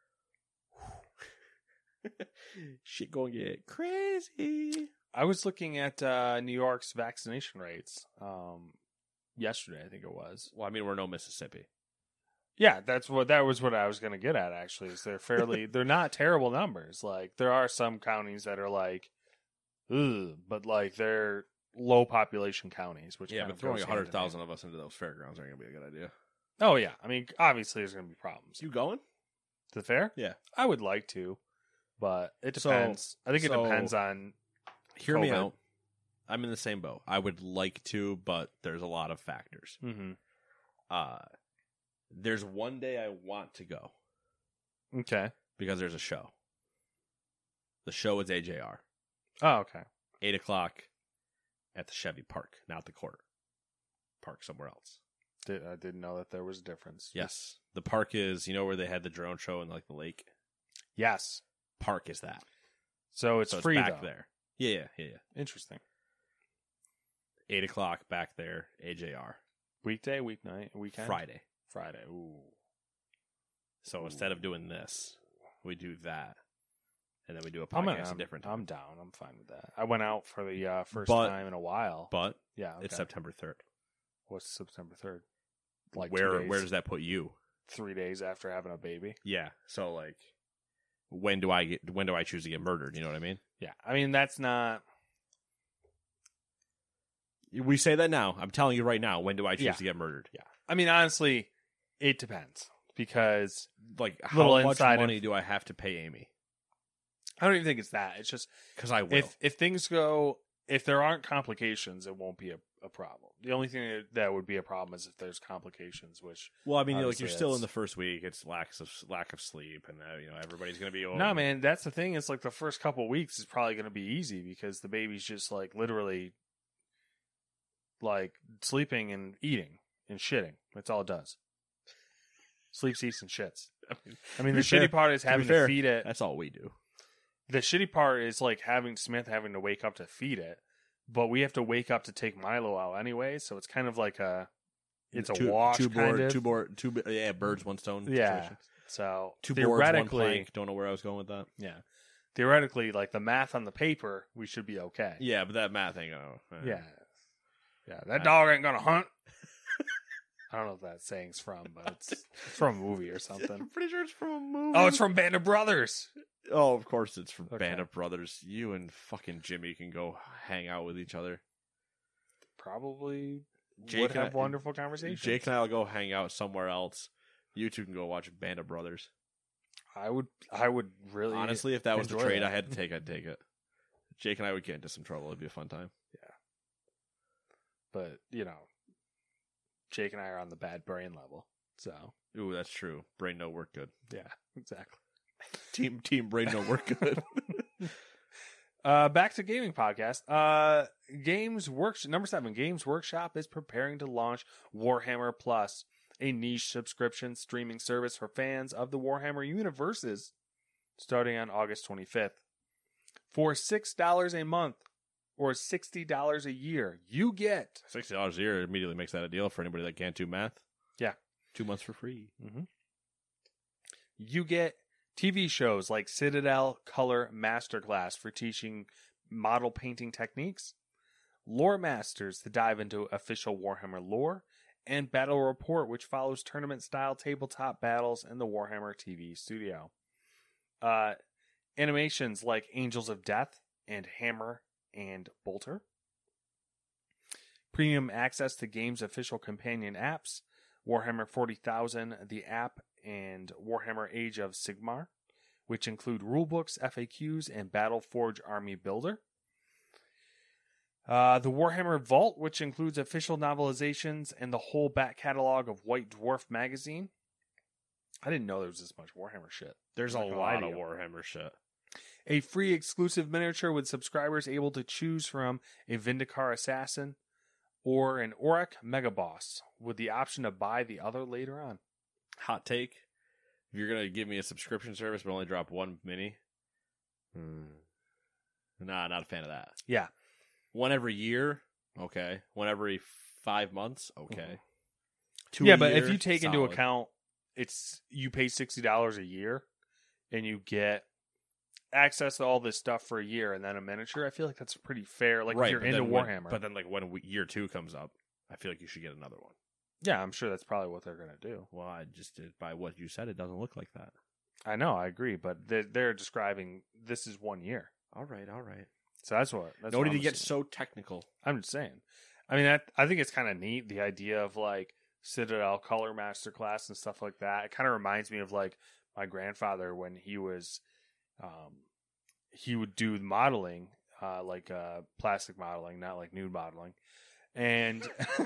Shit going to get crazy. I was looking at New York's vaccination rates yesterday, I think it was. Well, I mean, we're no Mississippi. Yeah, that was what I was going to get at, actually. Is they're not terrible numbers. Like, there are some counties that are like, ugh, but like they're low population counties, which but throwing 100,000 of us into those fairgrounds ain't going to be a good idea. Oh, yeah. I mean, obviously there's going to be problems. You going? To the fair? Yeah. I would like to, but it depends. I think it depends on Hear COVID. me out. I'm in the same boat. I would like to, but there's a lot of factors. Mm-hmm. There's one day I want to go. Okay. Because there's a show. The show is AJR. Oh, okay. 8 o'clock at the Chevy Park, not the court. Park somewhere else. I didn't know that there was a difference. Yes. The park is, where they had the drone show in like the lake? Yes. Park is that. So it's free back though. there. Yeah. Interesting. 8 o'clock back there, AJR. Weekday, weeknight, weekend? Friday. Ooh. So instead of doing this, we do that. And then we do a podcast a different time. I'm down. I'm fine with that. I went out for the first time in a while. But yeah, okay. It's September 3rd. What's September 3rd? Like where does that put you? 3 days after having a baby. Yeah. So like when do I choose to get murdered? You know what I mean? Yeah. I mean, that's not. We say that now. I'm telling you right now. When do I choose to get murdered? Yeah. I mean, honestly, it depends because like how much money do I have to pay Amy? I don't even think it's that. It's just because I will. If things go, if there aren't complications, it won't be a problem. The only thing that would be a problem is if there's complications. Which I mean, like you're still in the first week. It's lack of sleep, and everybody's going to be. No, man, that's the thing. It's like the first couple of weeks is probably going to be easy because the baby's just like literally like sleeping and eating and shitting. That's all it does. Sleeps, eats, and shits. I mean the shitty part is having to feed it. That's all we do. The shitty part is like Smith having to wake up to feed it, but we have to wake up to take Milo out anyway. So it's kind of like a wash kind of. Birds, one stone. Yeah. Situation. So two boards, one plank. Don't know where I was going with that. Yeah. Theoretically, like the math on the paper, we should be okay. Yeah, but that math ain't gonna. Yeah. That dog ain't gonna hunt. I don't know if that saying's from, but it's from a movie or something. I'm pretty sure it's from a movie. Oh, it's from Band of Brothers. Oh, of course it's from Band of Brothers. You and fucking Jimmy can go hang out with each other. Probably Jake would have wonderful conversations. Jake and I will go hang out somewhere else. You two can go watch Band of Brothers. I would really honestly, if that was the enjoy trade that. I had to take, I'd take it. Jake and I would get into some trouble. It'd be a fun time. Yeah. But, Jake and I are on the bad brain level. So, ooh, that's true. Brain no work good. yeah, exactly. Team brain no work good. Back to gaming podcast. Number 7, Games Workshop is preparing to launch Warhammer Plus, a niche subscription streaming service for fans of the Warhammer universes, starting on August 25th. For $6 a month or $60 a year, you get $60 a year immediately makes that a deal for anybody that can't do math. Yeah. 2 months for free. Mm-hmm. You get TV shows like Citadel Color Masterclass for teaching model painting techniques, Lore Masters to dive into official Warhammer lore, and Battle Report, which follows tournament-style tabletop battles in the Warhammer TV studio. Animations like Angels of Death and Hammer and Bolter. Premium access to games' official companion apps, Warhammer 40,000, the app, and Warhammer Age of Sigmar, which include rulebooks, FAQs, and Battleforge Army Builder. The Warhammer Vault, which includes official novelizations and the whole back catalog of White Dwarf magazine. I didn't know there was this much Warhammer shit. There's a lot of Warhammer shit. A free exclusive miniature with subscribers able to choose from a Vindicar Assassin or an Auric Megaboss, with the option to buy the other later on. Hot take. If you're going to give me a subscription service but only drop one mini, nah, not a fan of that. Yeah. One every year, okay. One every 5 months, okay. Mm-hmm. Yeah, but if you take into account, you pay $60 a year and you get access to all this stuff for a year and then a miniature, I feel like that's pretty fair. Like, right, if you're into Warhammer. But then, like, when year 2 comes up, I feel like you should get another one. Yeah, I'm sure that's probably what they're going to do. Well, I just did, by what you said, it doesn't look like that. I know, I agree, but they're describing this is 1 year. All right. So that's what. No need to get so technical. I'm just saying. I mean, I think it's kind of neat, the idea of like Citadel Color Masterclass and stuff like that. It kind of reminds me of like my grandfather when he was, he would do modeling, like plastic modeling, not like nude modeling. And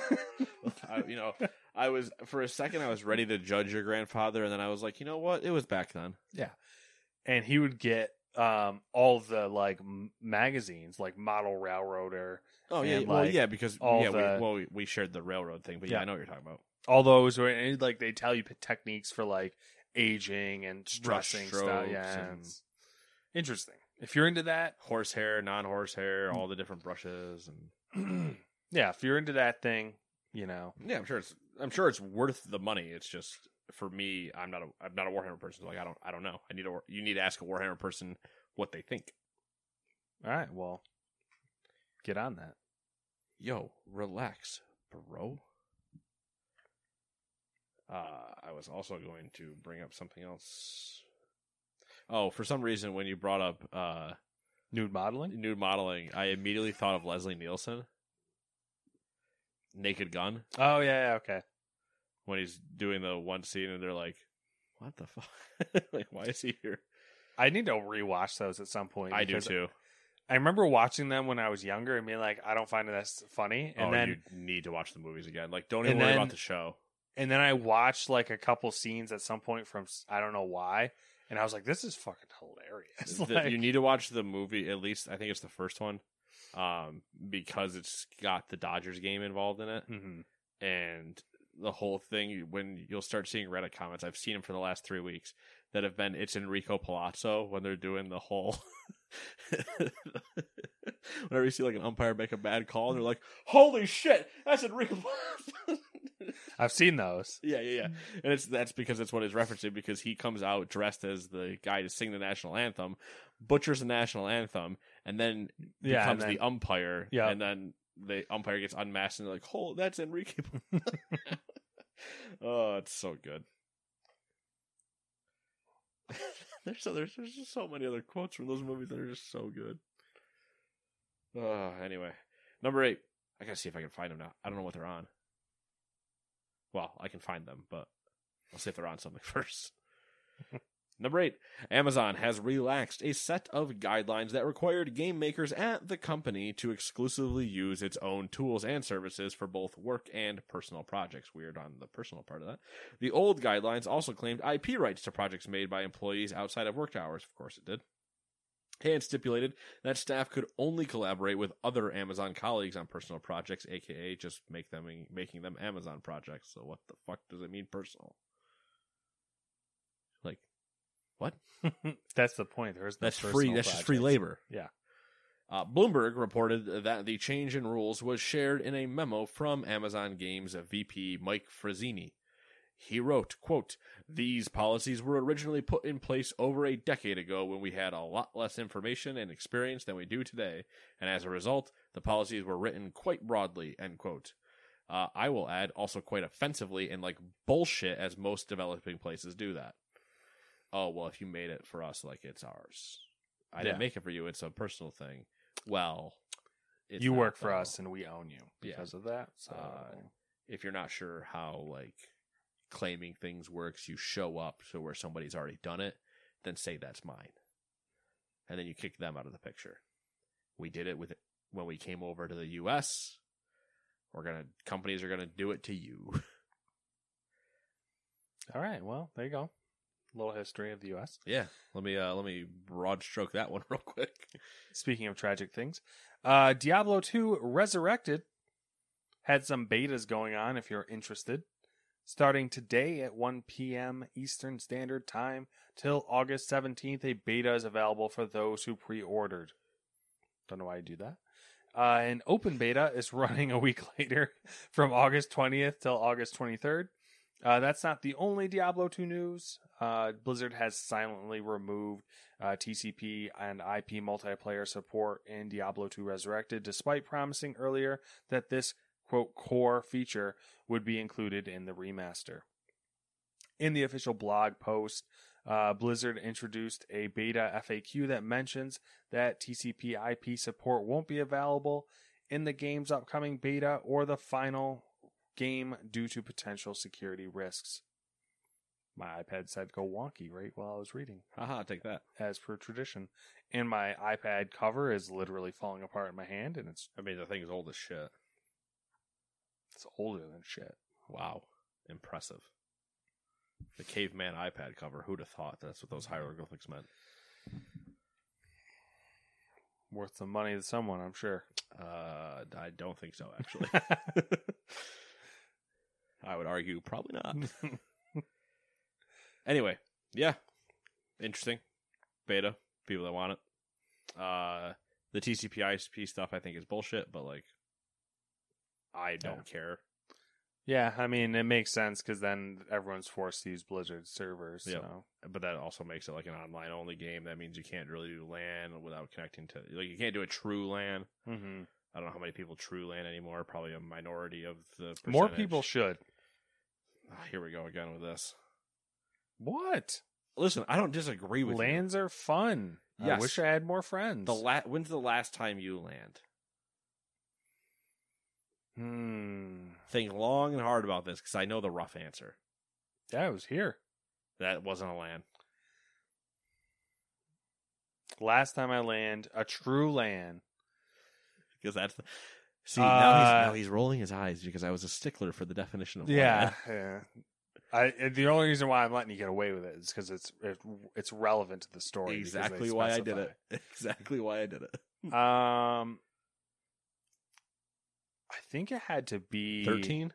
I was, for a second, I was ready to judge your grandfather, and then I was like, you know what? It was back then. Yeah. And he would get all the like magazines, like Model Railroader. Oh yeah, and, well like, yeah, because we shared the railroad thing, but yeah, I know what you're talking about. All those, and like they tell you techniques for like aging and stressing stuff. Yeah, it's interesting. If you're into that, horsehair, non-horsehair, all the different brushes, and yeah, if you're into that thing, yeah, I'm sure it's worth the money. It's just, for me, I'm not a Warhammer person, so like I don't know. You need to ask a Warhammer person what they think. All right, well, get on that. Yo, relax, bro. I was also going to bring up something else. Oh, for some reason, when you brought up nude modeling, I immediately thought of Leslie Nielsen. Naked Gun. Oh yeah, okay. When he's doing the one scene and they're like, "What the fuck? Like, why is he here?" I need to rewatch those at some point. I do too. I remember watching them when I was younger and being like, I don't find it as funny. And then you need to watch the movies again. Like, don't even worry about the show. And then I watched like a couple scenes at some point from I don't know why, and I was like, this is fucking hilarious. You need to watch the movie, at least I think it's the first one, because it's got the Dodgers game involved in it. Mm-hmm. And the whole thing, when you'll start seeing Reddit comments, I've seen them for the last 3 weeks, that have been, it's Enrico Palazzo when they're doing the whole... Whenever you see like an umpire make a bad call, they're like, holy shit, that's Enrico Palazzo. I've seen those. Yeah. And that's because it's what he's referencing, because he comes out dressed as the guy to sing the national anthem, butchers the national anthem, and then becomes the umpire. Yeah. And then the umpire gets unmasked and they're like, oh, that's Enrique. Oh, it's so good. There's just so many other quotes from those movies that are just so good. Anyway, number 8. I gotta see if I can find them now. I don't know what they're on. Well, I can find them, but I'll see if they're on something first. Number 8. Amazon has relaxed a set of guidelines that required game makers at the company to exclusively use its own tools and services for both work and personal projects. Weird on the personal part of that. The old guidelines also claimed IP rights to projects made by employees outside of work hours. Of course it did. And stipulated that staff could only collaborate with other Amazon colleagues on personal projects, aka just making them Amazon projects. So what the fuck does it mean personal? Like, what? That's the point. That's free. That's just free labor. Yeah. Bloomberg reported that the change in rules was shared in a memo from Amazon Games VP Mike Frazzini. He wrote, quote, "These policies were originally put in place over a decade ago when we had a lot less information and experience than we do today, and as a result, the policies were written quite broadly," end quote. I will add, also quite offensively and like bullshit, as most developing places do that. Oh, well, if you made it for us, like, it's ours. I didn't make it for you. It's a personal thing. Well, you work for us and we own you because of that. So if you're not sure how, like, claiming things works, you show up to where somebody's already done it, then say that's mine. And then you kick them out of the picture. We did it when we came over to the U.S. Companies are going to do it to you. All right. Well, there you go. Little history of the U.S. Yeah, let me broad stroke that one real quick. Speaking of tragic things, Diablo 2 Resurrected had some betas going on if you're interested. Starting today at 1 p.m. Eastern Standard Time till August 17th, a beta is available for those who pre-ordered. Don't know why you do that. An open beta is running a week later from August 20th till August 23rd. That's not the only Diablo 2 news. Blizzard has silently removed TCP and IP multiplayer support in Diablo 2 Resurrected, despite promising earlier that this, quote, core feature would be included in the remaster. In the official blog post, Blizzard introduced a beta FAQ that mentions that TCP IP support won't be available in the game's upcoming beta or the final game due to potential security risks. My iPad said go wonky right while I was reading. Haha, take that. As per tradition. And my iPad cover is literally falling apart in my hand, and the thing is old as shit. It's older than shit. Wow. Impressive. The caveman iPad cover. Who'd have thought that's what those hieroglyphics meant? Worth some money to someone, I'm sure. I don't think so, actually. I would argue probably not. Anyway, yeah. Interesting. Beta. People that want it. The TCP/IP stuff I think is bullshit, but like, I don't care. Yeah, I mean, it makes sense because then everyone's forced to use Blizzard servers. Yeah, so. But that also makes it like an online-only game. That means you can't really do LAN without connecting to... Like, you can't do a true LAN. Mm-hmm. I don't know how many people true LAN anymore. Probably a minority of the percentage. More people should. Here we go again with this. What? Listen, I don't disagree with LANs are fun. Yes. I wish I had more friends. When's the last time you LANed? Think long and hard about this because I know the rough answer. Yeah, it was here. That wasn't a LAN. Last time I LANed, a true LAN. Because that's the... See, now he's rolling his eyes because I was a stickler for the definition of LAN. Yeah. The only reason why I'm letting you get away with it is because it's relevant to the story. Exactly why I did it. Exactly why I did it. I think it had to be 13.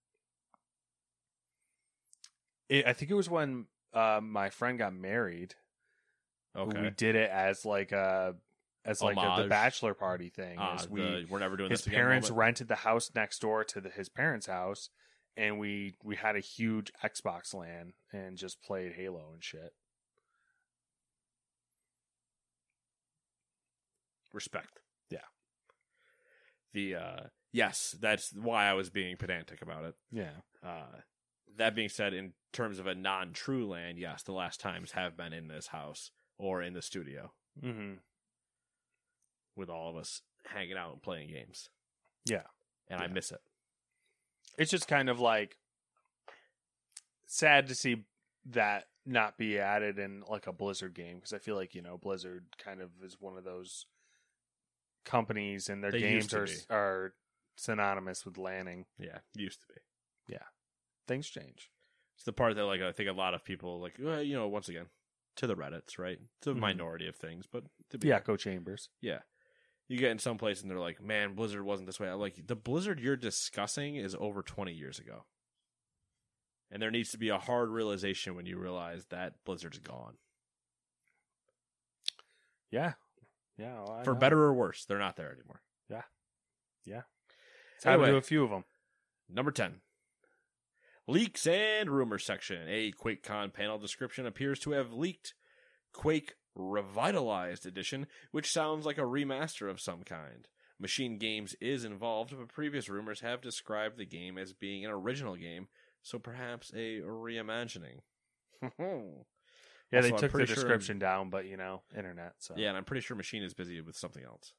I think it was when my friend got married. Okay, we did it as like the bachelor party thing. We're never doing his this again. His parents rented the house next door to his parents' house, and we had a huge Xbox LAN and just played Halo and shit. Respect. Yeah. Yes, that's why I was being pedantic about it. Yeah. That being said, in terms of a non-true land, yes, the last times have been in this house or in the studio. Mm-hmm. With all of us hanging out and playing games. Yeah. And I miss it. It's just kind of like sad to see that not be added in like a Blizzard game, because I feel like, Blizzard kind of is one of those companies and their games are synonymous with landing. Yeah, used to be. Yeah. Things change. It's the part that I think a lot of people once again, to the Reddits, right? It's a minority of things, but the echo chambers. Yeah. You get in some place and they're like, man, Blizzard wasn't this way. I'm like, the Blizzard you're discussing is over 20 years ago. And there needs to be a hard realization when you realize that Blizzard's gone. Yeah. Yeah. Well, for better or worse, they're not there anymore. Yeah. Yeah. It's happened to a few of them. Number 10. Leaks and rumors section. A QuakeCon panel description appears to have leaked Quake Revitalized Edition, which sounds like a remaster of some kind. Machine Games is involved, but previous rumors have described the game as being an original game, so perhaps a reimagining. Yeah, they took the description down, but, internet. So. Yeah, and I'm pretty sure Machine is busy with something else.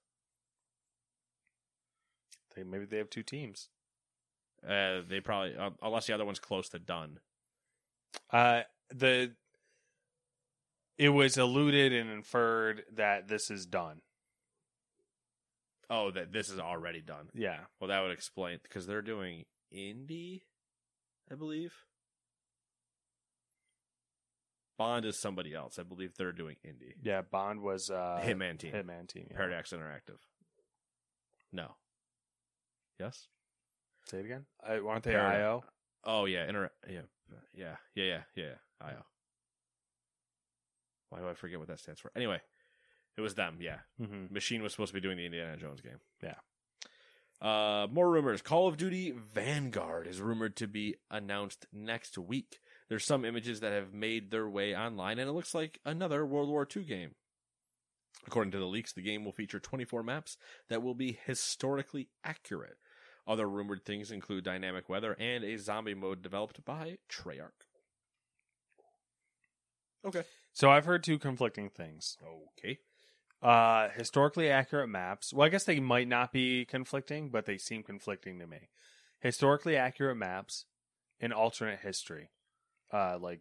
Maybe they have two teams. They probably, unless the other one's close to done. It was alluded and inferred that this is done. Oh, that this is already done. Yeah. Well, that would explain, because they're doing indie, I believe. Bond is somebody else. I believe they're doing indie. Yeah, Bond was Hitman Team. Hitman Team. Yeah. Paradox Interactive. No. Yes? Say it again. Aren't they IO? Oh yeah, yeah. IO. Why do I forget what that stands for? Anyway, it was them. Yeah, Machine was supposed to be doing the Indiana Jones game. Yeah. More rumors. Call of Duty Vanguard is rumored to be announced next week. There's some images that have made their way online, and it looks like another World War II game. According to the leaks, the game will feature 24 maps that will be historically accurate. Other rumored things include dynamic weather and a zombie mode developed by Treyarch. Okay. So I've heard two conflicting things. Okay. Historically accurate maps. Well, I guess they might not be conflicting, but they seem conflicting to me. Historically accurate maps in alternate history. Like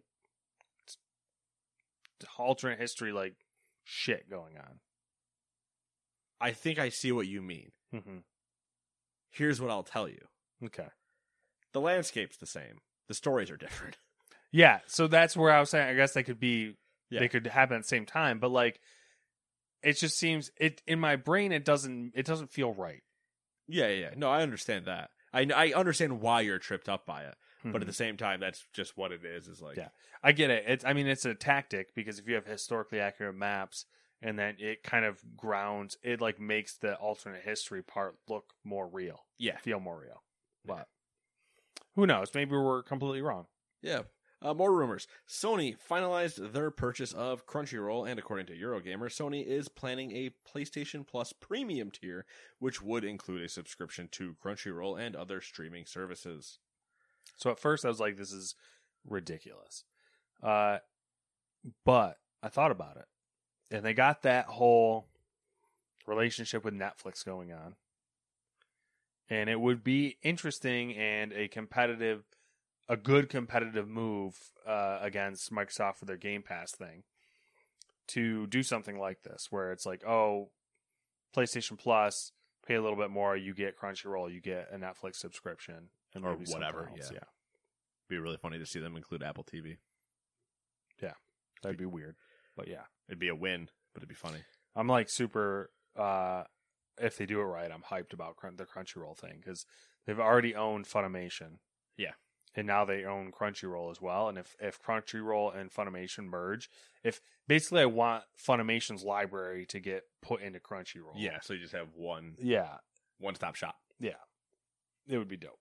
alternate history, like shit going on. I think I see what you mean. Mm-hmm. Here's what I'll tell you. Okay. The landscape's the same. The stories are different. Yeah, so that's where I was saying I guess they could be they could happen at the same time, but like it just seems in my brain it doesn't feel right. Yeah. No, I understand that. I understand why you're tripped up by it. But at the same time, that's just what it is like. Yeah. I get it. It's a tactic, because if you have historically accurate maps and then it kind of grounds, it like makes the alternate history part look more real. Yeah. Feel more real. But who knows? Maybe we're completely wrong. Yeah. More rumors. Sony finalized their purchase of Crunchyroll, and according to Eurogamer, Sony is planning a PlayStation Plus premium tier, which would include a subscription to Crunchyroll and other streaming services. So at first I was like, this is ridiculous. But I thought about it. And they got that whole relationship with Netflix going on. And it would be interesting and a good competitive move against Microsoft for their Game Pass thing to do something like this, where it's like, oh, PlayStation Plus, pay a little bit more, you get Crunchyroll, you get a Netflix subscription. And or whatever, yeah. It'd be really funny to see them include Apple TV. Yeah, that'd be weird, but yeah. It'd be a win, but it'd be funny. I'm like super, if they do it right, I'm hyped about the Crunchyroll thing, because they've already owned Funimation. Yeah. And now they own Crunchyroll as well. And if Crunchyroll and Funimation merge, basically I want Funimation's library to get put into Crunchyroll. Yeah, so you just have one one-stop shop. Yeah. It would be dope.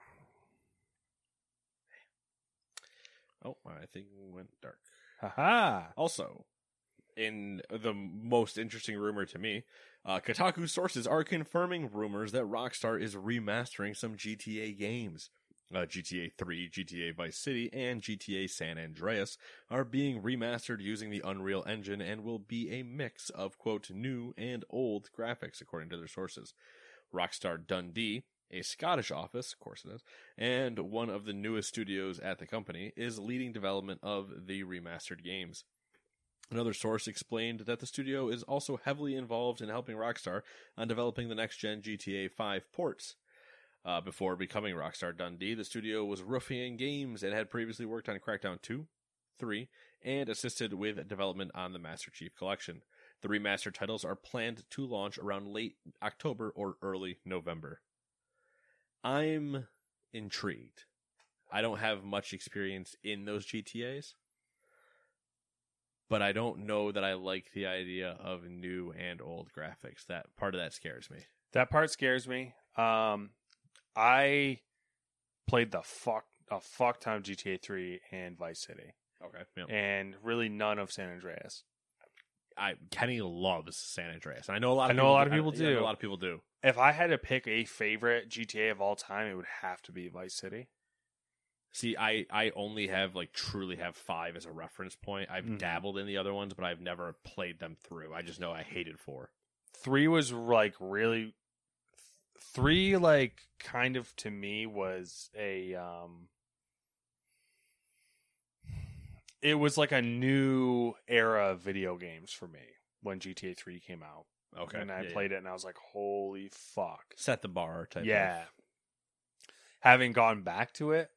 Oh, I think we went dark. Haha. Also, in the most interesting rumor to me, Kotaku sources are confirming rumors that Rockstar is remastering some GTA games. GTA 3, GTA Vice City, and GTA San Andreas are being remastered using the Unreal Engine and will be a mix of, quote, new and old graphics, according to their sources. Rockstar Dundee, a Scottish office, of course it is, and one of the newest studios at the company, is leading development of the remastered games. Another source explained that the studio is also heavily involved in helping Rockstar on developing the next-gen GTA 5 ports. Before becoming Rockstar Dundee, the studio was Ruffian Games and had previously worked on Crackdown 2, 3, and assisted with development on the Master Chief Collection. The remastered titles are planned to launch around late October or early November. I'm intrigued. I don't have much experience in those GTAs, but I don't know that I like the idea of new and old graphics. That part of that scares me. That part scares me. I played a fuck ton of GTA 3 and Vice City. Okay. Yep. And really none of San Andreas. Kenny loves San Andreas. I know a lot of people do. A lot of people do. If I had to pick a favorite GTA of all time, it would have to be Vice City. See, I only truly have 5 as a reference point. I've dabbled in the other ones, but I've never played them through. I just know I hated 4. 3 was really... 3, kind of to me was a, it was like a new era of video games for me when GTA 3 came out. Okay. And I played it and I was like, holy fuck. Set the bar type of. Having gone back to it,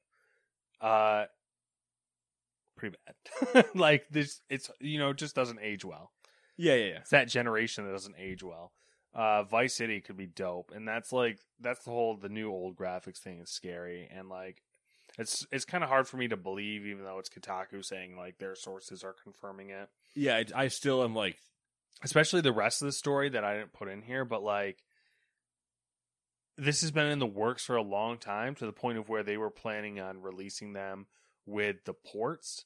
pretty bad. It's, just doesn't age well. Yeah. It's that generation that doesn't age well. Vice City could be dope, and that's the new old graphics thing is scary, and it's kind of hard for me to believe, even though it's Kotaku saying their sources are confirming it. Yeah, I still am especially the rest of the story that I didn't put in here, but this has been in the works for a long time, to the point of where they were planning on releasing them with the ports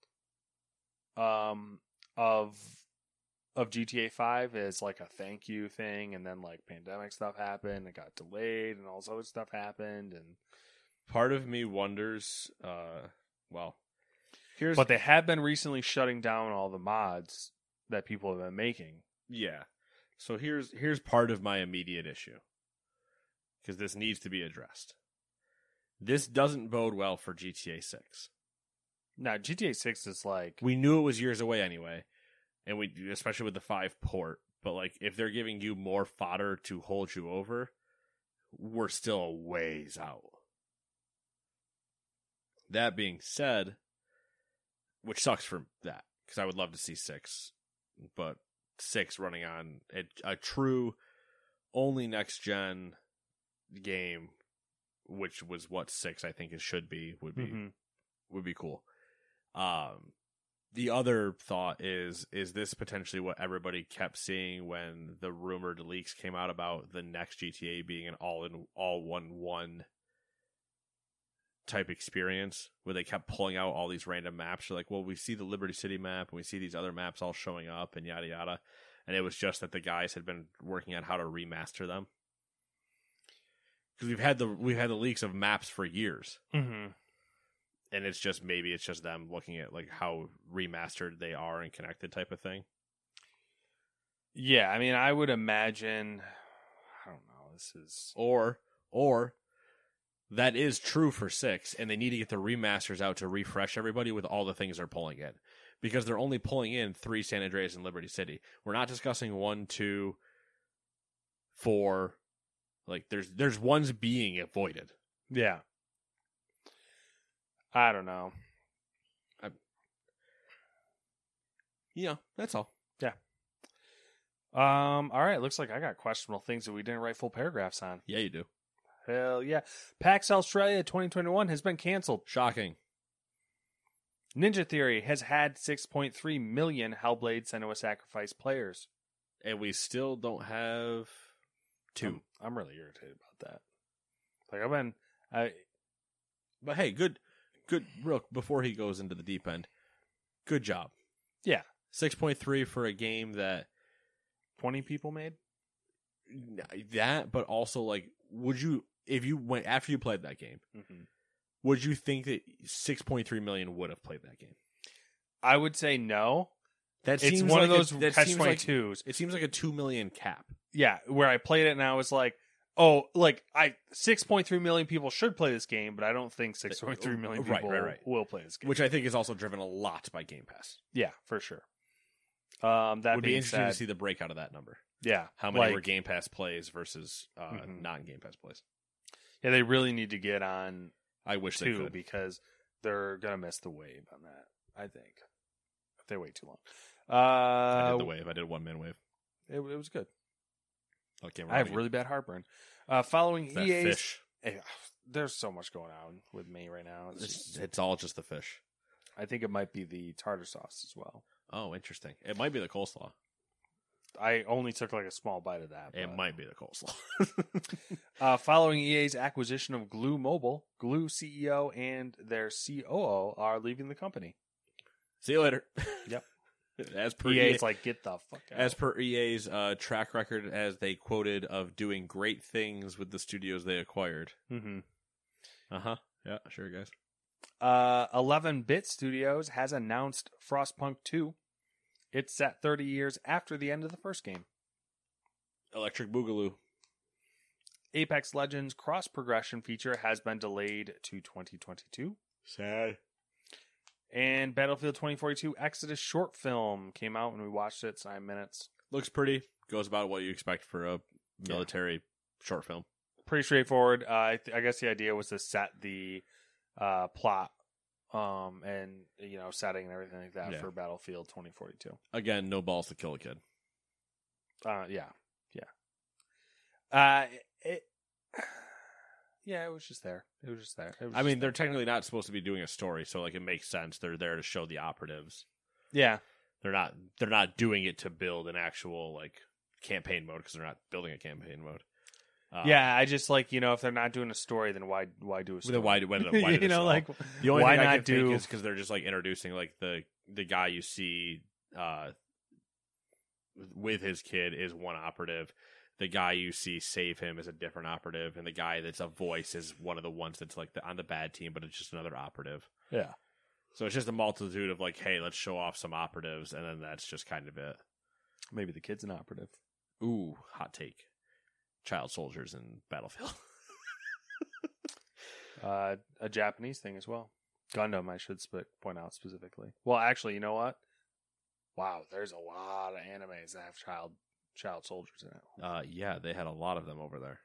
of GTA 5 as a thank you thing, and then pandemic stuff happened, it got delayed, and all this other stuff happened, and part of me wonders, but they have been recently shutting down all the mods that people have been making. Yeah. So here's part of my immediate issue, because this needs to be addressed. This doesn't bode well for GTA 6. Now, GTA 6 is we knew it was years away anyway. And we, especially with the 5 port, but if they're giving you more fodder to hold you over, we're still a ways out. That being said, which sucks for that, because I would love to see 6, but 6 running on a true only next gen game, which was what 6 I think it should be, would be cool. The other thought is this potentially what everybody kept seeing when the rumored leaks came out about the next GTA being an all-one type experience, where they kept pulling out all these random maps? They're we see the Liberty City map, and we see these other maps all showing up, and yada yada. And it was just that the guys had been working on how to remaster them. Because we've had the leaks of maps for years. Mm-hmm. And it's just them looking at how remastered they are and connected type of thing. Yeah, I mean, I would imagine, I don't know, this is... Or that is true for 6, and they need to get the remasters out to refresh everybody with all the things they're pulling in. Because they're only pulling in 3 San Andreas and Liberty City. We're not discussing 1, 2, 4. There's ones being avoided. Yeah. I don't know. That's all. Yeah. All right. Looks like I got questionable things that we didn't write full paragraphs on. Yeah, you do. Hell yeah. PAX Australia 2021 has been canceled. Shocking. Ninja Theory has had 6.3 million Hellblade: Senua's Sacrifice players. And we still don't have 2. I'm really irritated about that. But hey, good, real, before he goes into the deep end, good job. Yeah. 6.3 for a game that 20 people made? That, but also, would you, if you went, after you played that game, would you think that 6.3 million would have played that game? I would say no. That It's seems one like of those catch-22s. catch-22s. It seems like a 2 million cap. Yeah, where I played it and I was like, 6.3 million people should play this game, but I don't think 6.3 million people will play this game. Which I think is also driven a lot by Game Pass. Yeah, for sure. That would be interesting to see the breakout of that number. Yeah. How many were Game Pass plays versus non-Game Pass plays. Yeah, they really need to get on I wish they could. Because they're going to miss the wave on that, I think. If they wait too long. I did the wave. I did a one-man wave. It was good. I have really bad heartburn. Following that EA's... fish. There's so much going on with me right now. It's all just the fish. I think it might be the tartar sauce as well. Oh, interesting. It might be the coleslaw. I only took a small bite of that. It might be the coleslaw. Following EA's acquisition of Glue Mobile, Glue CEO and their COO are leaving the company. See you later. Yep. As per EA's get the fuck out. As per EA's track record, as they quoted, of doing great things with the studios they acquired. Mm-hmm. Uh-huh. Yeah, sure, guys. 11-Bit Studios has announced Frostpunk 2. It's set 30 years after the end of the first game. Electric Boogaloo. Apex Legends cross-progression feature has been delayed to 2022. Sad. And Battlefield 2042 Exodus short film came out and we watched it. It's 9 minutes. Looks pretty. Goes about what you expect for a military short film. Pretty straightforward. I guess the idea was to set the plot and setting and everything like that for Battlefield 2042. Again, no balls to kill a kid. It was just there. They're technically not supposed to be doing a story, so it makes sense. They're there to show the operatives. Yeah, they're not doing it to build an actual campaign mode because they're not building a campaign mode. I just if they're not doing a story, then why do a story? Then why do the only why thing not I can do think is because they're just introducing the guy you see with his kid is one operative. The guy you see save him is a different operative, and the guy that's a voice is one of the ones that's on the bad team, but it's just another operative. Yeah. So it's just a multitude of hey, let's show off some operatives, and then that's just kind of it. Maybe the kid's an operative. Ooh, hot take. Child soldiers in Battlefield. A Japanese thing as well. Gundam, I should point out specifically. Well, actually, you know what? Wow, there's a lot of animes that have child soldiers in it. Yeah, they had a lot of them over there.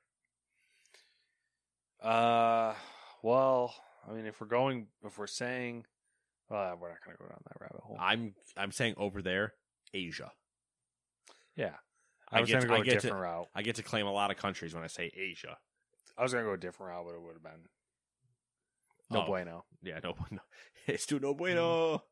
Well, if we're saying, we're not going to go down that rabbit hole. I'm saying over there, Asia. Yeah. I was going to go a different route. I get to claim a lot of countries when I say Asia. I was going to go a different route, but it would have been no bueno. Yeah, no bueno. It's too no bueno.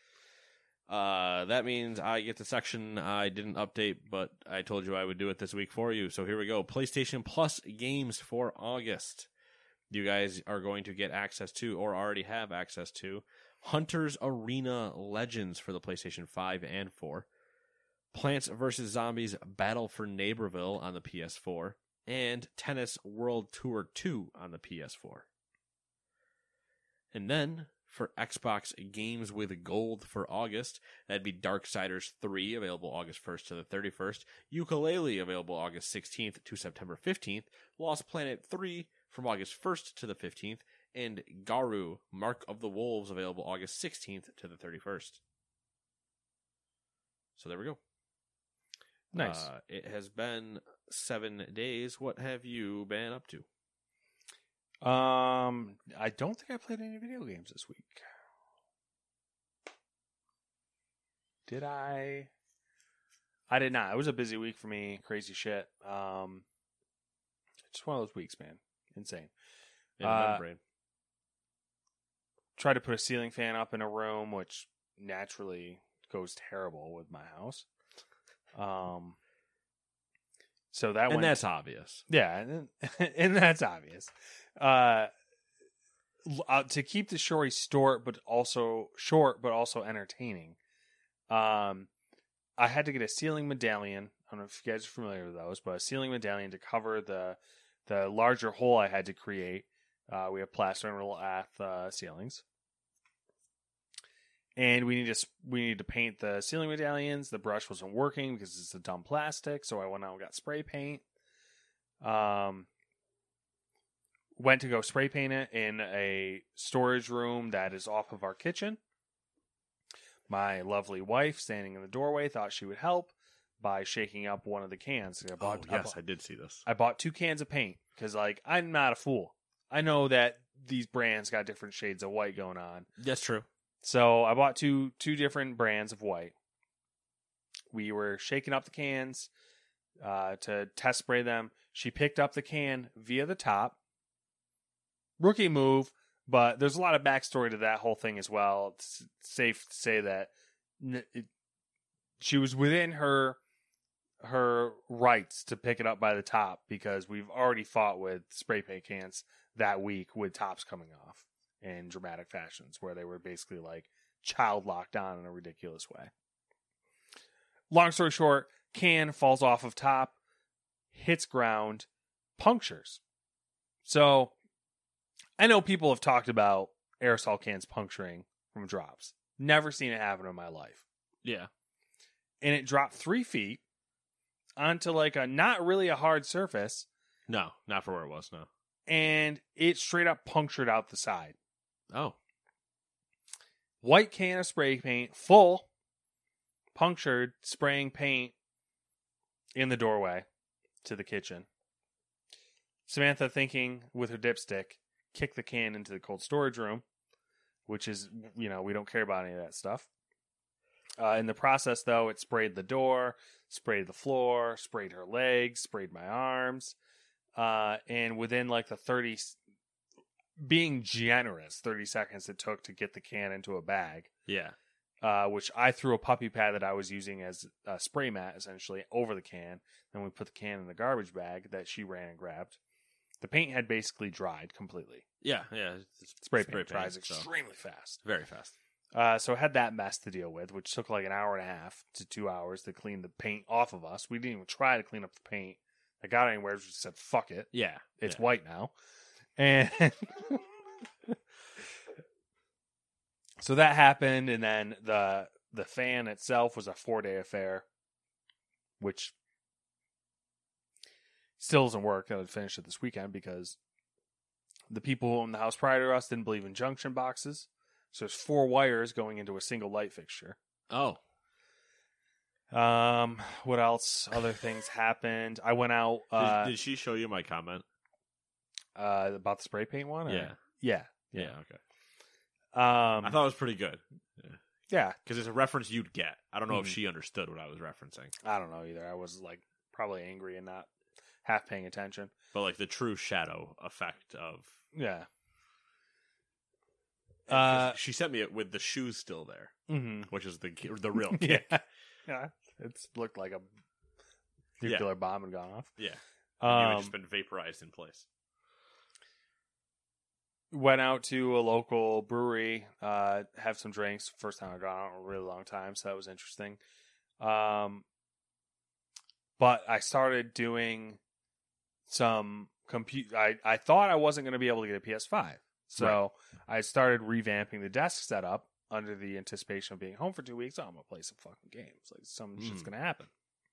That means I get the section I didn't update, but I told you I would do it this week for you. So here we go. PlayStation Plus games for August. You guys are going to get access to, or already have access to, Hunter's Arena Legends for the PlayStation 5 and 4. Plants vs. Zombies Battle for Neighborville on the PS4, and Tennis World Tour 2 on the PS4. And then, for Xbox Games with Gold for August, that'd be Darksiders 3, available August 1st to the 31st, Yooka-Laylee, available August 16th to September 15th, Lost Planet 3, from August 1st to the 15th, and Garu, Mark of the Wolves, available August 16th to the 31st. So there we go. Nice. It has been 7 days. What have you been up to? I don't think I played any video games this week. Did I? I did not. It was a busy week for me. Crazy shit. Just one of those weeks, man. Insane. Tried to put a ceiling fan up in a room, which naturally goes terrible with my house. So that and that's obvious. Yeah, and that's obvious. To keep the story short, but also entertaining. I had to get a ceiling medallion. I don't know if you guys are familiar with those, but a ceiling medallion to cover the larger hole I had to create We have plaster and lath ceilings. And we need to paint the ceiling medallions. The brush wasn't working because it's a dumb plastic, so I went out and got spray paint. Went to go spray paint it in a storage room that is off of our kitchen. My lovely wife, standing in the doorway, thought she would help by shaking up one of the cans. I did see this. I bought 2 cans of paint because, like, I'm not a fool. I know that these brands got different shades of white going on. That's true. So I bought two different brands of white. We were shaking up the cans to test spray them. She picked up the can via the top. Rookie move, but there's a lot of backstory to that whole thing as well. It's safe to say that she was within her rights to pick it up by the top because we've already fought with spray paint cans that week with tops coming off in dramatic fashions where they were basically like child locked on in a ridiculous way. Long story short, can falls off of top, hits ground, punctures. So I know people have talked about aerosol cans puncturing from drops. Never seen it happen in my life. Yeah. And it dropped 3 feet onto like a not really a hard surface. No, not for where it was, no. And it straight up punctured out the side. Oh. White can of spray paint, full, punctured, spraying paint in the doorway to the kitchen. Samantha, thinking with her dipstick, kicked the can into the cold storage room, which is, we don't care about any of that stuff. In the process, though, it sprayed the door, sprayed the floor, sprayed her legs, sprayed my arms. And within like the 30 seconds it took to get the can into a bag. Yeah. Which I threw a puppy pad that I was using as a spray mat, essentially, over the can. Then we put the can in the garbage bag that she ran and grabbed. The paint had basically dried completely. Yeah. Spray paint dries extremely fast. Very fast. So I had that mess to deal with, which took like an hour and a half to 2 hours to clean the paint off of us. We didn't even try to clean up the paint. I got anywhere. We just said, fuck it. Yeah. It's white now. And so that happened. And then the fan itself was a 4-day affair, which still doesn't work. I would finish it this weekend because the people who owned the house prior to us didn't believe in junction boxes. So there's 4 wires going into a single light fixture. Oh. What else? Other things happened. I went out. Did she show you my comment? About the spray paint one? Or? Yeah. Okay. I thought it was pretty good. Yeah. Because it's a reference you'd get. I don't know if she understood what I was referencing. I don't know either. I was like probably angry and not half paying attention. But like the true shadow effect of... Yeah. She sent me it with the shoes still there, which is the real kick. Yeah, it looked like a nuclear bomb had gone off. Yeah, you had just been vaporized in place. Went out to a local brewery, have some drinks. First time I've gone out in a really long time, so that was interesting. But I started doing some I thought I wasn't going to be able to get a PS5. So I started revamping the desk setup under the anticipation of being home for 2 weeks. Oh, I'm going to play some fucking games. Like, some shit's going to happen.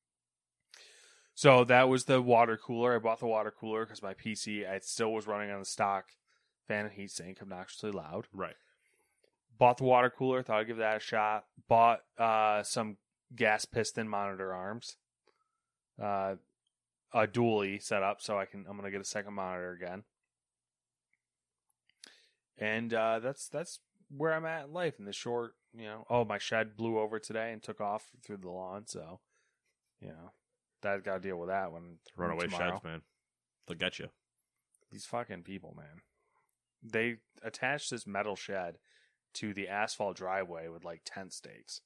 So that was the water cooler. I bought the water cooler because my PC, it still was running on the stock fan and heatsink, obnoxiously loud. Right. Bought the water cooler. Thought I'd give that a shot. Bought some gas piston monitor arms. A dually set up so I'm going to get a second monitor again. And that's where I'm at in life in this short, my shed blew over today and took off through the lawn. So, I've got to deal with that when runaway tomorrow. sheds, man. They'll get you. These fucking people, man. They attached this metal shed to the asphalt driveway with like tent stakes.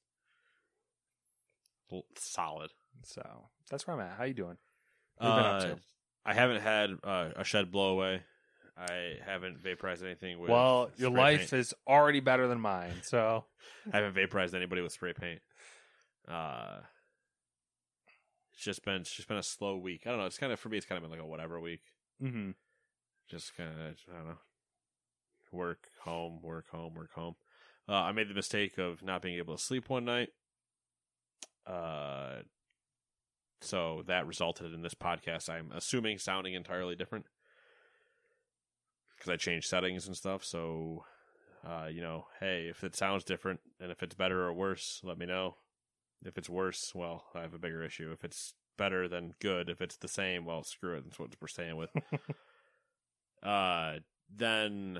Solid. So that's where I'm at. How you doing? What have you been up to? I haven't had a shed blow away. I haven't vaporized anything with your life paint. Is already better than mine, so I haven't vaporized anybody with spray paint. It's just been a slow week. I don't know. It's kind of been like a whatever week. Mm-hmm. Just kind of, I don't know. work, home. I made the mistake of not being able to sleep one night. So that resulted in this podcast, I'm assuming, sounding entirely different. Because I changed settings and stuff. So, hey, if it sounds different and if it's better or worse, let me know. If it's worse, well, I have a bigger issue. If it's better, then good. If it's the same, well, screw it. That's what we're staying with. Then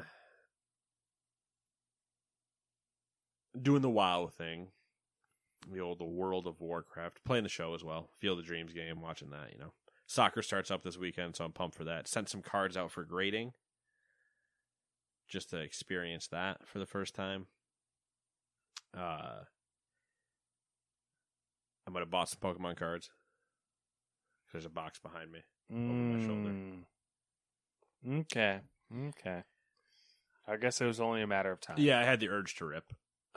doing the WoW thing, the World of Warcraft, playing the show as well. Field of Dreams game, watching that, Soccer starts up this weekend, so I'm pumped for that. Sent some cards out for grading, just to experience that for the first time. I might have bought some Pokemon cards. There's a box behind me over my shoulder. Okay. I guess it was only a matter of time. Yeah, I had the urge to rip.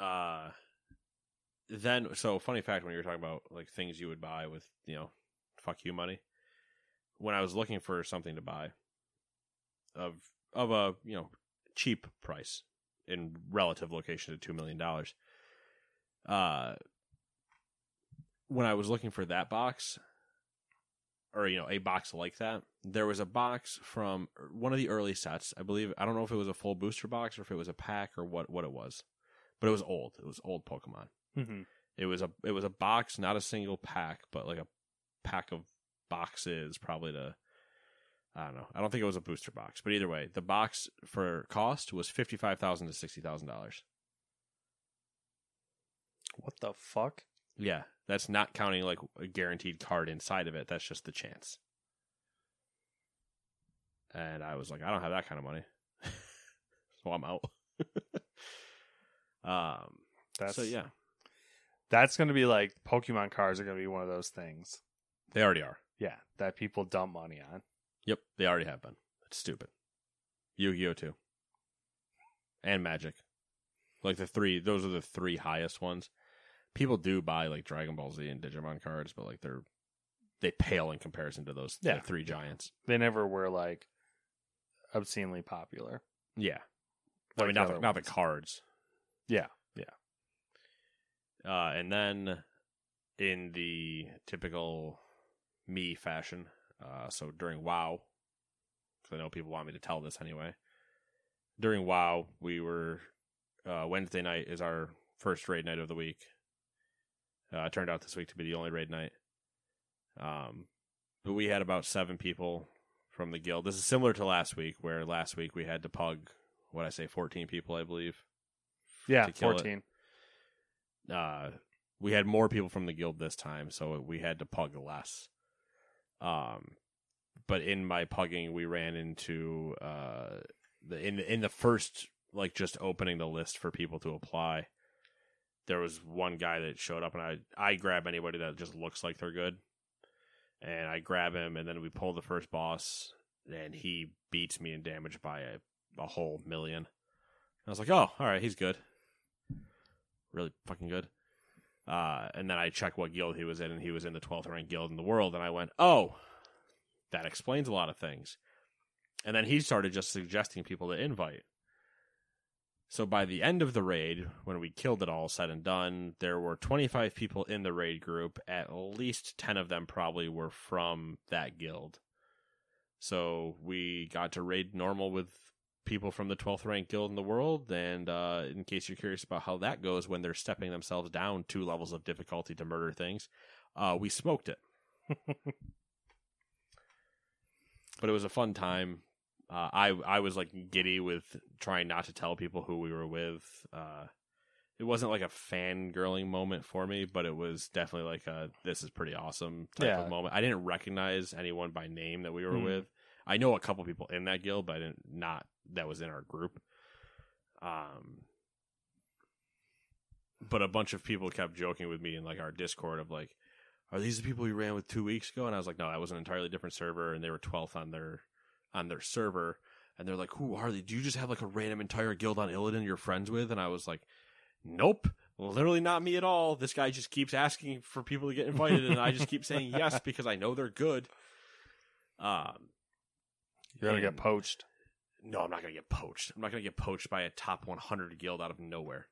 Then, so funny fact, when you were talking about like things you would buy with, fuck you money. When I was looking for something to buy of a, cheap price in relative location to $2 million, when I was looking for that box, or, a box like that, there was a box from one of the early sets, I believe. I don't know if it was a full booster box or if it was a pack or what it was, but it was old. It was old Pokemon. Mm-hmm. It was a box, not a single pack, but like a pack of boxes, probably I don't know. I don't think it was a booster box, but either way, the box for cost was $55,000 to $60,000. What the fuck? Yeah, that's not counting like a guaranteed card inside of it. That's just the chance. And I was like, I don't have that kind of money, so I'm out. So yeah, that's going to be like Pokemon cards are going to be one of those things. They already are. Yeah, that people dump money on. Yep, they already have been. It's stupid. Yu-Gi-Oh! Too. And Magic. Like those are the three highest ones. People do buy like Dragon Ball Z and Digimon cards, but like they pale in comparison to those three giants. They never were like obscenely popular. Yeah. Like I mean, not the cards. Yeah. And then in the typical me fashion, so during WoW, because I know people want me to tell this anyway, during WoW, we were, Wednesday night is our first raid night of the week. It turned out this week to be the only raid night. But we had about 7 people from the guild. This is similar to last week, where last week we had to pug, 14 people, I believe. Yeah, 14. We had more people from the guild this time, so we had to pug less. But in my pugging, we ran into in the first, like, just opening the list for people to apply. There was one guy that showed up, and I grab anybody that just looks like they're good. And I grab him, and then we pull the first boss, and he beats me in damage by a whole million. I was like, oh, all right, he's good. Really fucking good. And then I checked what guild he was in, and he was in the 12th ranked guild in the world, and I went, oh, that explains a lot of things. And then he started just suggesting people to invite. So by the end of the raid, when we killed it all said and done, there were 25 people in the raid group. At least 10 of them probably were from that guild. So we got to raid normal with people from the 12th ranked guild in the world. And in case you're curious about how that goes when they're stepping themselves down 2 levels of difficulty to murder things, we smoked it. But it was a fun time. I was like giddy with trying not to tell people who we were with. It wasn't like a fangirling moment for me, but it was definitely like a this is pretty awesome type of moment. I didn't recognize anyone by name that we were with. I know a couple people in that guild, but not that was in our group. But a bunch of people kept joking with me in like our Discord of like, are these the people you ran with 2 weeks ago? And I was like, no, that was an entirely different server, and they were 12th on their server. And they're like, who are they? Do you just have like a random entire guild on Illidan you're friends with? And I was like, nope, literally not me at all. This guy just keeps asking for people to get invited, and I just keep saying yes because I know they're good. You're gonna get poached. No, I'm not going to get poached. I'm not going to get poached by a top 100 guild out of nowhere.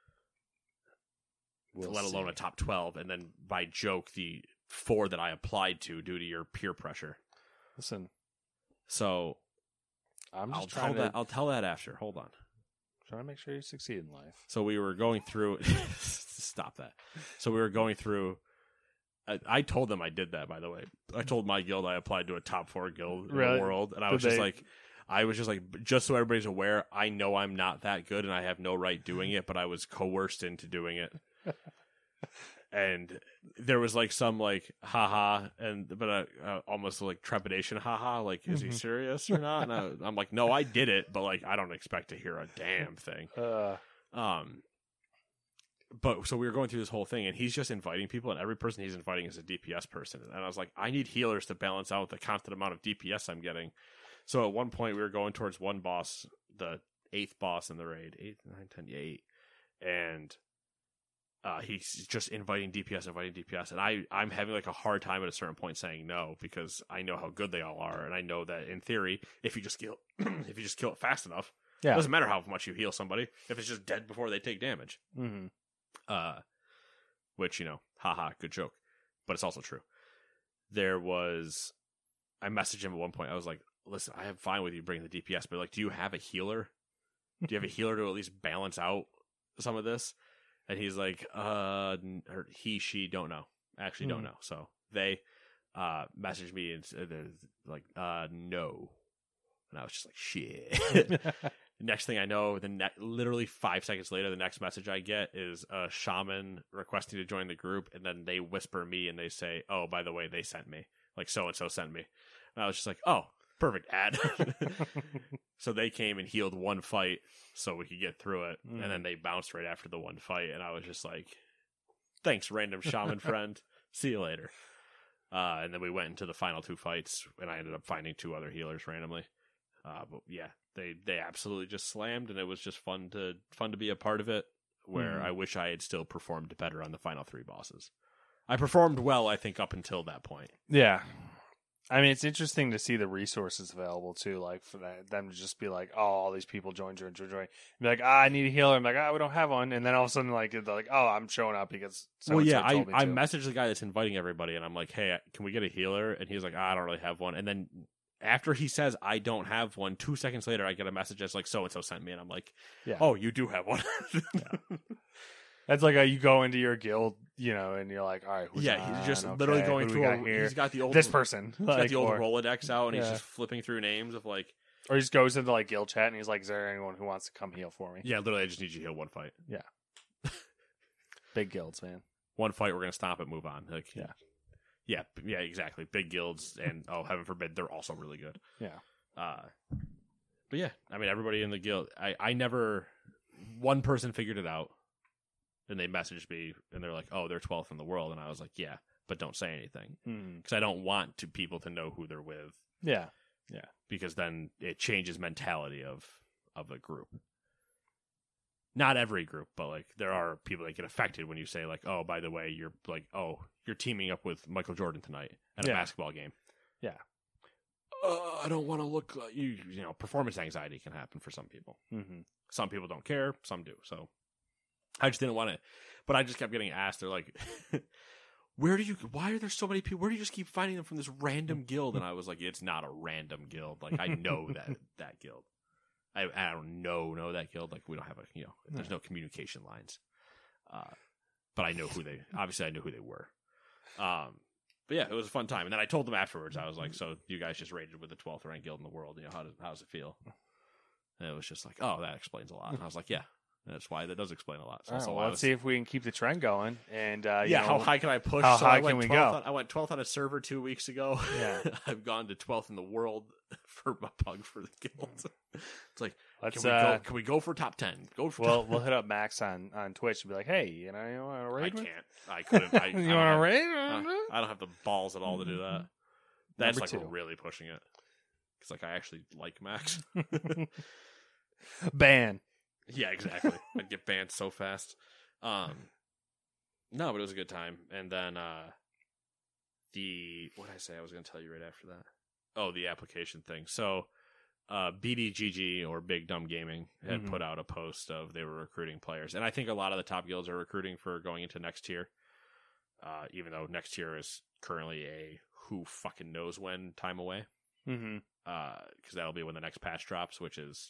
Let alone a top 12, and then by joke, the 4 that I applied to due to your peer pressure. Listen. So, I'll tell that after. Hold on. Trying to make sure you succeed in life. So we were going through... Stop that. So we were going through... I told them I did that, by the way. I told my guild I applied to a top 4 guild in the world, and I was just like, just so everybody's aware, I know I'm not that good, and I have no right doing it, but I was coerced into doing it. And there was like some like haha, but almost like trepidation haha, like is he serious or not? And I'm like, no, I did it, but like I don't expect to hear a damn thing. But so we were going through this whole thing, and he's just inviting people, and every person he's inviting is a DPS person. And I was like, I need healers to balance out the constant amount of DPS I'm getting. So at one point, we were going towards one boss, the 8th boss in the raid, 8, 9, 10, 8, and he's just inviting DPS, and I'm having like a hard time at a certain point saying no, because I know how good they all are, and I know that in theory, if you just kill it fast enough, it doesn't matter how much you heal somebody if it's just dead before they take damage. Mm-hmm. Which, haha, good joke, but it's also true. I messaged him at one point. I was like, listen, I am fine with you bringing the DPS, but like, do you have a healer? Do you have a healer to at least balance out some of this? And he's like, she don't know. Actually don't know. So they messaged me and they're like, no. And I was just like, shit. Next thing I know, literally 5 seconds later, the next message I get is a shaman requesting to join the group, and then they whisper me and they say, oh, by the way, they sent me. Like, so-and-so sent me. And I was just like, oh, perfect ad. So they came and healed one fight so we could get through it, and then they bounced right after the one fight, and I was just like, thanks, random shaman friend. See you later. And then we went into the final 2 fights, and I ended up finding 2 other healers randomly. But yeah, they absolutely just slammed, and it was just fun to be a part of it, where I wish I had still performed better on the final 3 bosses. I performed well, I think, up until that point. Yeah. I mean, it's interesting to see the resources available, too, like, for them to just be like, oh, all these people join. Be like, I need a healer. I'm like, we don't have one. And then all of a sudden, like, they're like, oh, I'm showing up because told me I messaged the guy that's inviting everybody, and I'm like, hey, can we get a healer? And he's like, I don't really have one. And then after he says, I don't have one, 2 seconds later, I get a message that's like, so-and-so sent me. And I'm like, oh, you do have one. That's like you go into your guild, and you're like, all right, who's he's just literally going through. He's got the old person. He's got the old Rolodex out, and he's just flipping through names of like. Or he just goes into like guild chat, and he's like, "Is there anyone who wants to come heal for me?" Yeah, literally, I just need you to heal one fight. Yeah. Big guilds, man. One fight, we're gonna stop it, move on. Like, yeah, exactly. Big guilds, and heaven forbid, they're also really good. Yeah. But yeah, I mean, everybody in the guild. I never. One person figured it out. And they messaged me, and they're like, "Oh, they're 12th in the world," and I was like, "Yeah, but don't say anything because I don't want people to know who they're with." Yeah, because then it changes mentality of a group. Not every group, but like there are people that get affected when you say like, "Oh, by the way, you're like, you're teaming up with Michael Jordan tonight at a basketball game." Yeah. I don't want to look like you. Performance anxiety can happen for some people. Mm-hmm. Some people don't care. Some do. So. I just didn't want to, but I just kept getting asked. They're like, why are there so many people? Where do you just keep finding them from this random guild? And I was like, it's not a random guild. Like, I know that guild. I don't know that guild. Like, we don't have there's no communication lines. But I know obviously I knew who they were. But yeah, it was a fun time. And then I told them afterwards, I was like, so you guys just raided with the 12th ranked guild in the world. How does it feel? And it was just like, oh, that explains a lot. And I was like, yeah. That's why that does explain a lot. So let's see if we can keep the trend going. And how high can I push? How high can we go? I went 12th on a server 2 weeks ago. Yeah, I've gone to 12th in the world for my pug for the guild. It's like, can we go for top 10? We'll hit up Max on Twitch and be like, hey, you want to raid? I couldn't. You want to raid? I don't have the balls at all to do that. That's like really pushing it. It's like I actually like Max. Ban. Yeah, exactly. I'd get banned so fast. No, but it was a good time. And then what did I say I was going to tell you right after that? Oh, the application thing. So BDGG or Big Dumb Gaming had put out a post of they were recruiting players, and I think a lot of the top guilds are recruiting for going into next tier. Even though next tier is currently a who fucking knows when time away, because that'll be when the next patch drops, which is,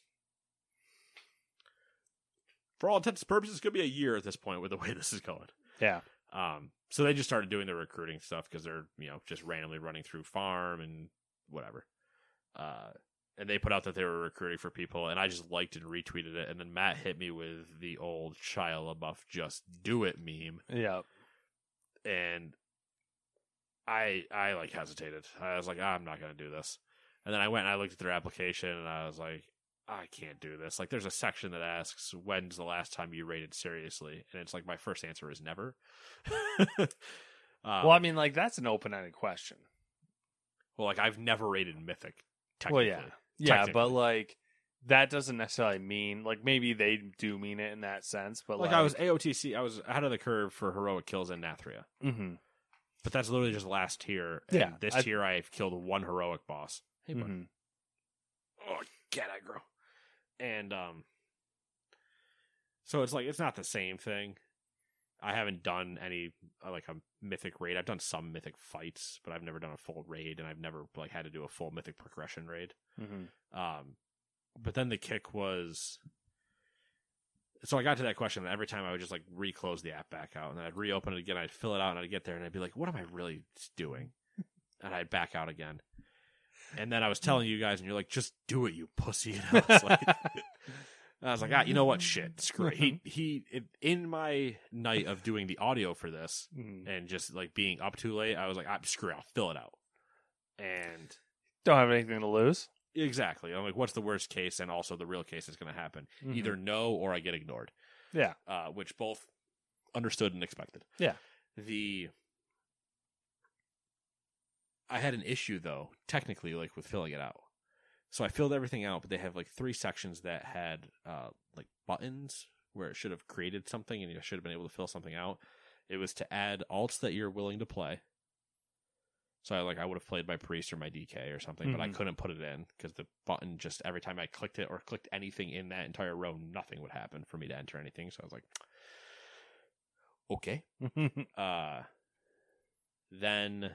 for all intents and purposes, going to be a year at this point with the way this is going. Yeah. So they just started doing the recruiting stuff because they're just randomly running through farm and whatever. And they put out that they were recruiting for people, and I just liked and retweeted it. And then Matt hit me with the old Shia LaBeouf "Just Do It" meme. Yeah. And I like hesitated. I was like, I'm not going to do this. And then I went and I looked at their application, and I was like, I can't do this. Like, there's a section that asks, when's the last time you rated seriously? And it's like, my first answer is never. Well, I mean, like, that's an open-ended question. Well, like, I've never rated Mythic, Well, technically. yeah, but, like, that doesn't necessarily mean, like, maybe they do mean it in that sense, but, like I was AOTC, I was ahead of the curve for heroic kills in Nathria. Mm-hmm. But that's literally just last tier. And Yeah, this tier, I've killed one heroic boss. Hey, bud. Oh, get aggro. And, so it's like, it's not the same thing. I haven't done any, like, a mythic raid. I've done some mythic fights, but I've never done a full raid, and I've never, like, had to do a full mythic progression raid. But then the kick was, so I got to that question, and every time I would just, like, reclose the app back out, and then I'd reopen it again, I'd fill it out, and I'd get there, and I'd be like, what am I really doing? And I'd back out again. And then I was telling you guys, and you're like, just do it, you pussy. And I was like, you know what? Shit, screw it. He in my night of doing the audio for this and just like being up too late, I was like, screw it, I'll fill it out. And don't have anything to lose. Exactly. I'm like, what's the worst case? And also the real case that's going to happen. Either no or I get ignored. Yeah. Which both understood and expected. Yeah. I had an issue though, technically, like with filling it out. So I filled everything out, but they have like 3 sections that had like buttons where it should have created something and you should have been able to fill something out. It was to add alts that you're willing to play. So I would have played my priest or my DK or something, but I couldn't put it in because the button just, every time I clicked it or clicked anything in that entire row, nothing would happen for me to enter anything. So I was like, okay. Then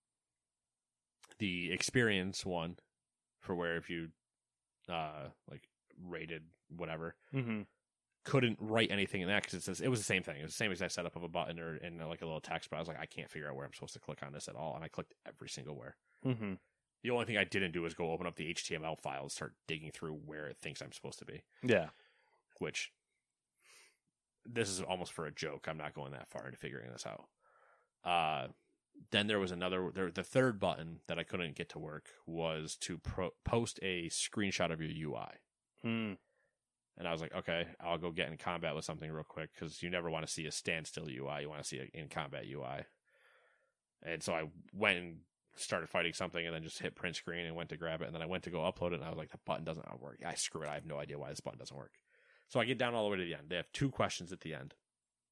the experience one, for where if you like rated whatever, couldn't write anything in that because it was the same thing. It was the same exact setup of a button or in like a little text, but I was like, I can't figure out where I'm supposed to click on this at all, and I clicked every single where. The only thing I didn't do was go open up the HTML file and start digging through where it thinks I'm supposed to be. Yeah. Which, this is almost for a joke. I'm not going that far into figuring this out. Then there was the third button that I couldn't get to work was to post a screenshot of your UI. And I was like, okay, I'll go get in combat with something real quick because you never want to see a standstill UI. You want to see an in combat UI. And so I went and started fighting something and then just hit print screen and went to grab it. And then I went to go upload it and I was like, the button doesn't work. Screw it. I have no idea why this button doesn't work. So I get down all the way to the end. They have 2 questions at the end.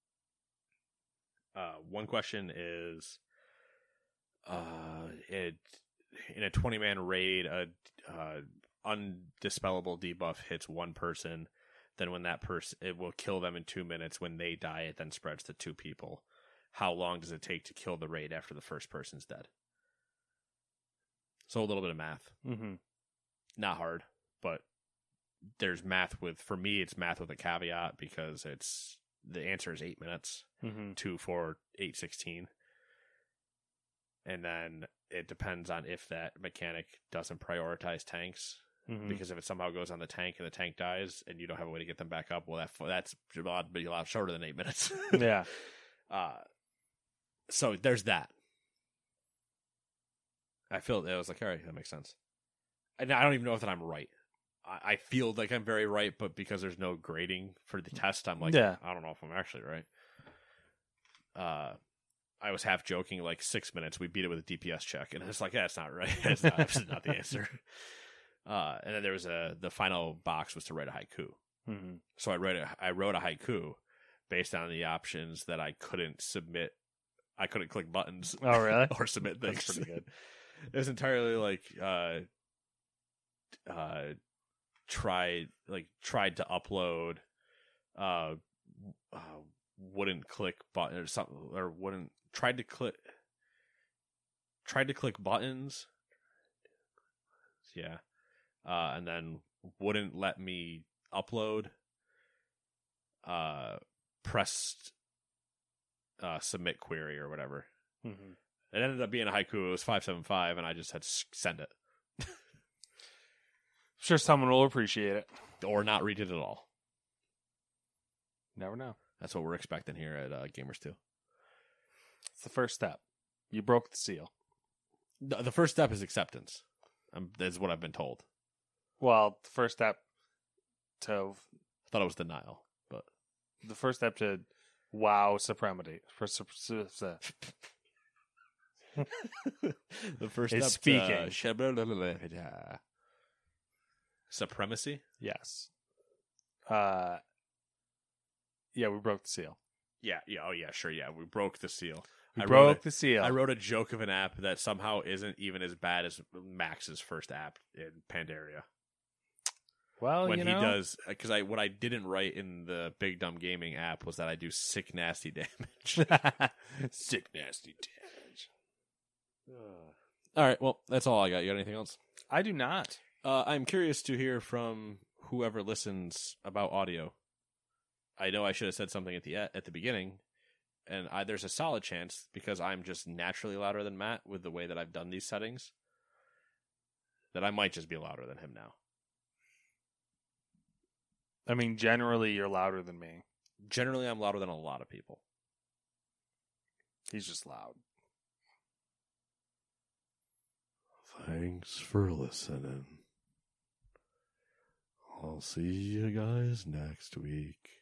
One question is, in a 20-man raid, undispellable debuff hits one person, then when that person, it will kill them in 2 minutes. When they die, it then spreads to 2 people. How long does it take to kill the raid after the first person's dead? So a little bit of math. Not hard, but there's math for me, it's math with a caveat because the answer is 8 minutes, 2, 4, 8, 16. And then it depends on if that mechanic doesn't prioritize tanks. Because if it somehow goes on the tank and the tank dies and you don't have a way to get them back up, well, that's a lot shorter than 8 minutes. Yeah. So there's that. I was like, all right, that makes sense. And I don't even know if I'm right. I feel like I'm very right, but because there's no grading for the test, I'm like, I don't know if I'm actually right. I was half joking, like 6 minutes, we beat it with a DPS check. And it's like, it's not right. It's not the answer. And then there was the final box was to write a haiku. So I wrote a haiku based on the options that I couldn't submit. I couldn't click buttons. Oh, really? Or submit things. That's pretty good. It was entirely like, tried to upload wouldn't click button or something, or wouldn't tried to click buttons, and then wouldn't let me upload, pressed submit query or whatever. Mm-hmm. It ended up being a haiku. It was 575, and I just had to send it. Sure, someone will appreciate it. Or not read it at all. Never know. That's what we're expecting here at Gamers 2. It's the first step. You broke the seal. The first step is acceptance. That's what I've been told. Well, the first step to... I thought it was denial, but... The first step to WoW supremacy. The first is step speaking. Supremacy? Yes. Yeah, we broke the seal. Yeah. Oh, yeah, sure. Yeah, we broke the seal. We broke the seal. I wrote a joke of an app that somehow isn't even as bad as Max's first app in Pandaria. Well, when he does, because what I didn't write in the Big Dumb Gaming app was that I do sick nasty damage. Sick nasty damage. All right, well, that's all I got. You got anything else? I do not. I'm curious to hear from whoever listens about audio. I know I should have said something at the beginning, and there's a solid chance, because I'm just naturally louder than Matt with the way that I've done these settings, that I might just be louder than him now. I mean, generally, you're louder than me. Generally, I'm louder than a lot of people. He's just loud. Thanks for listening. I'll see you guys next week.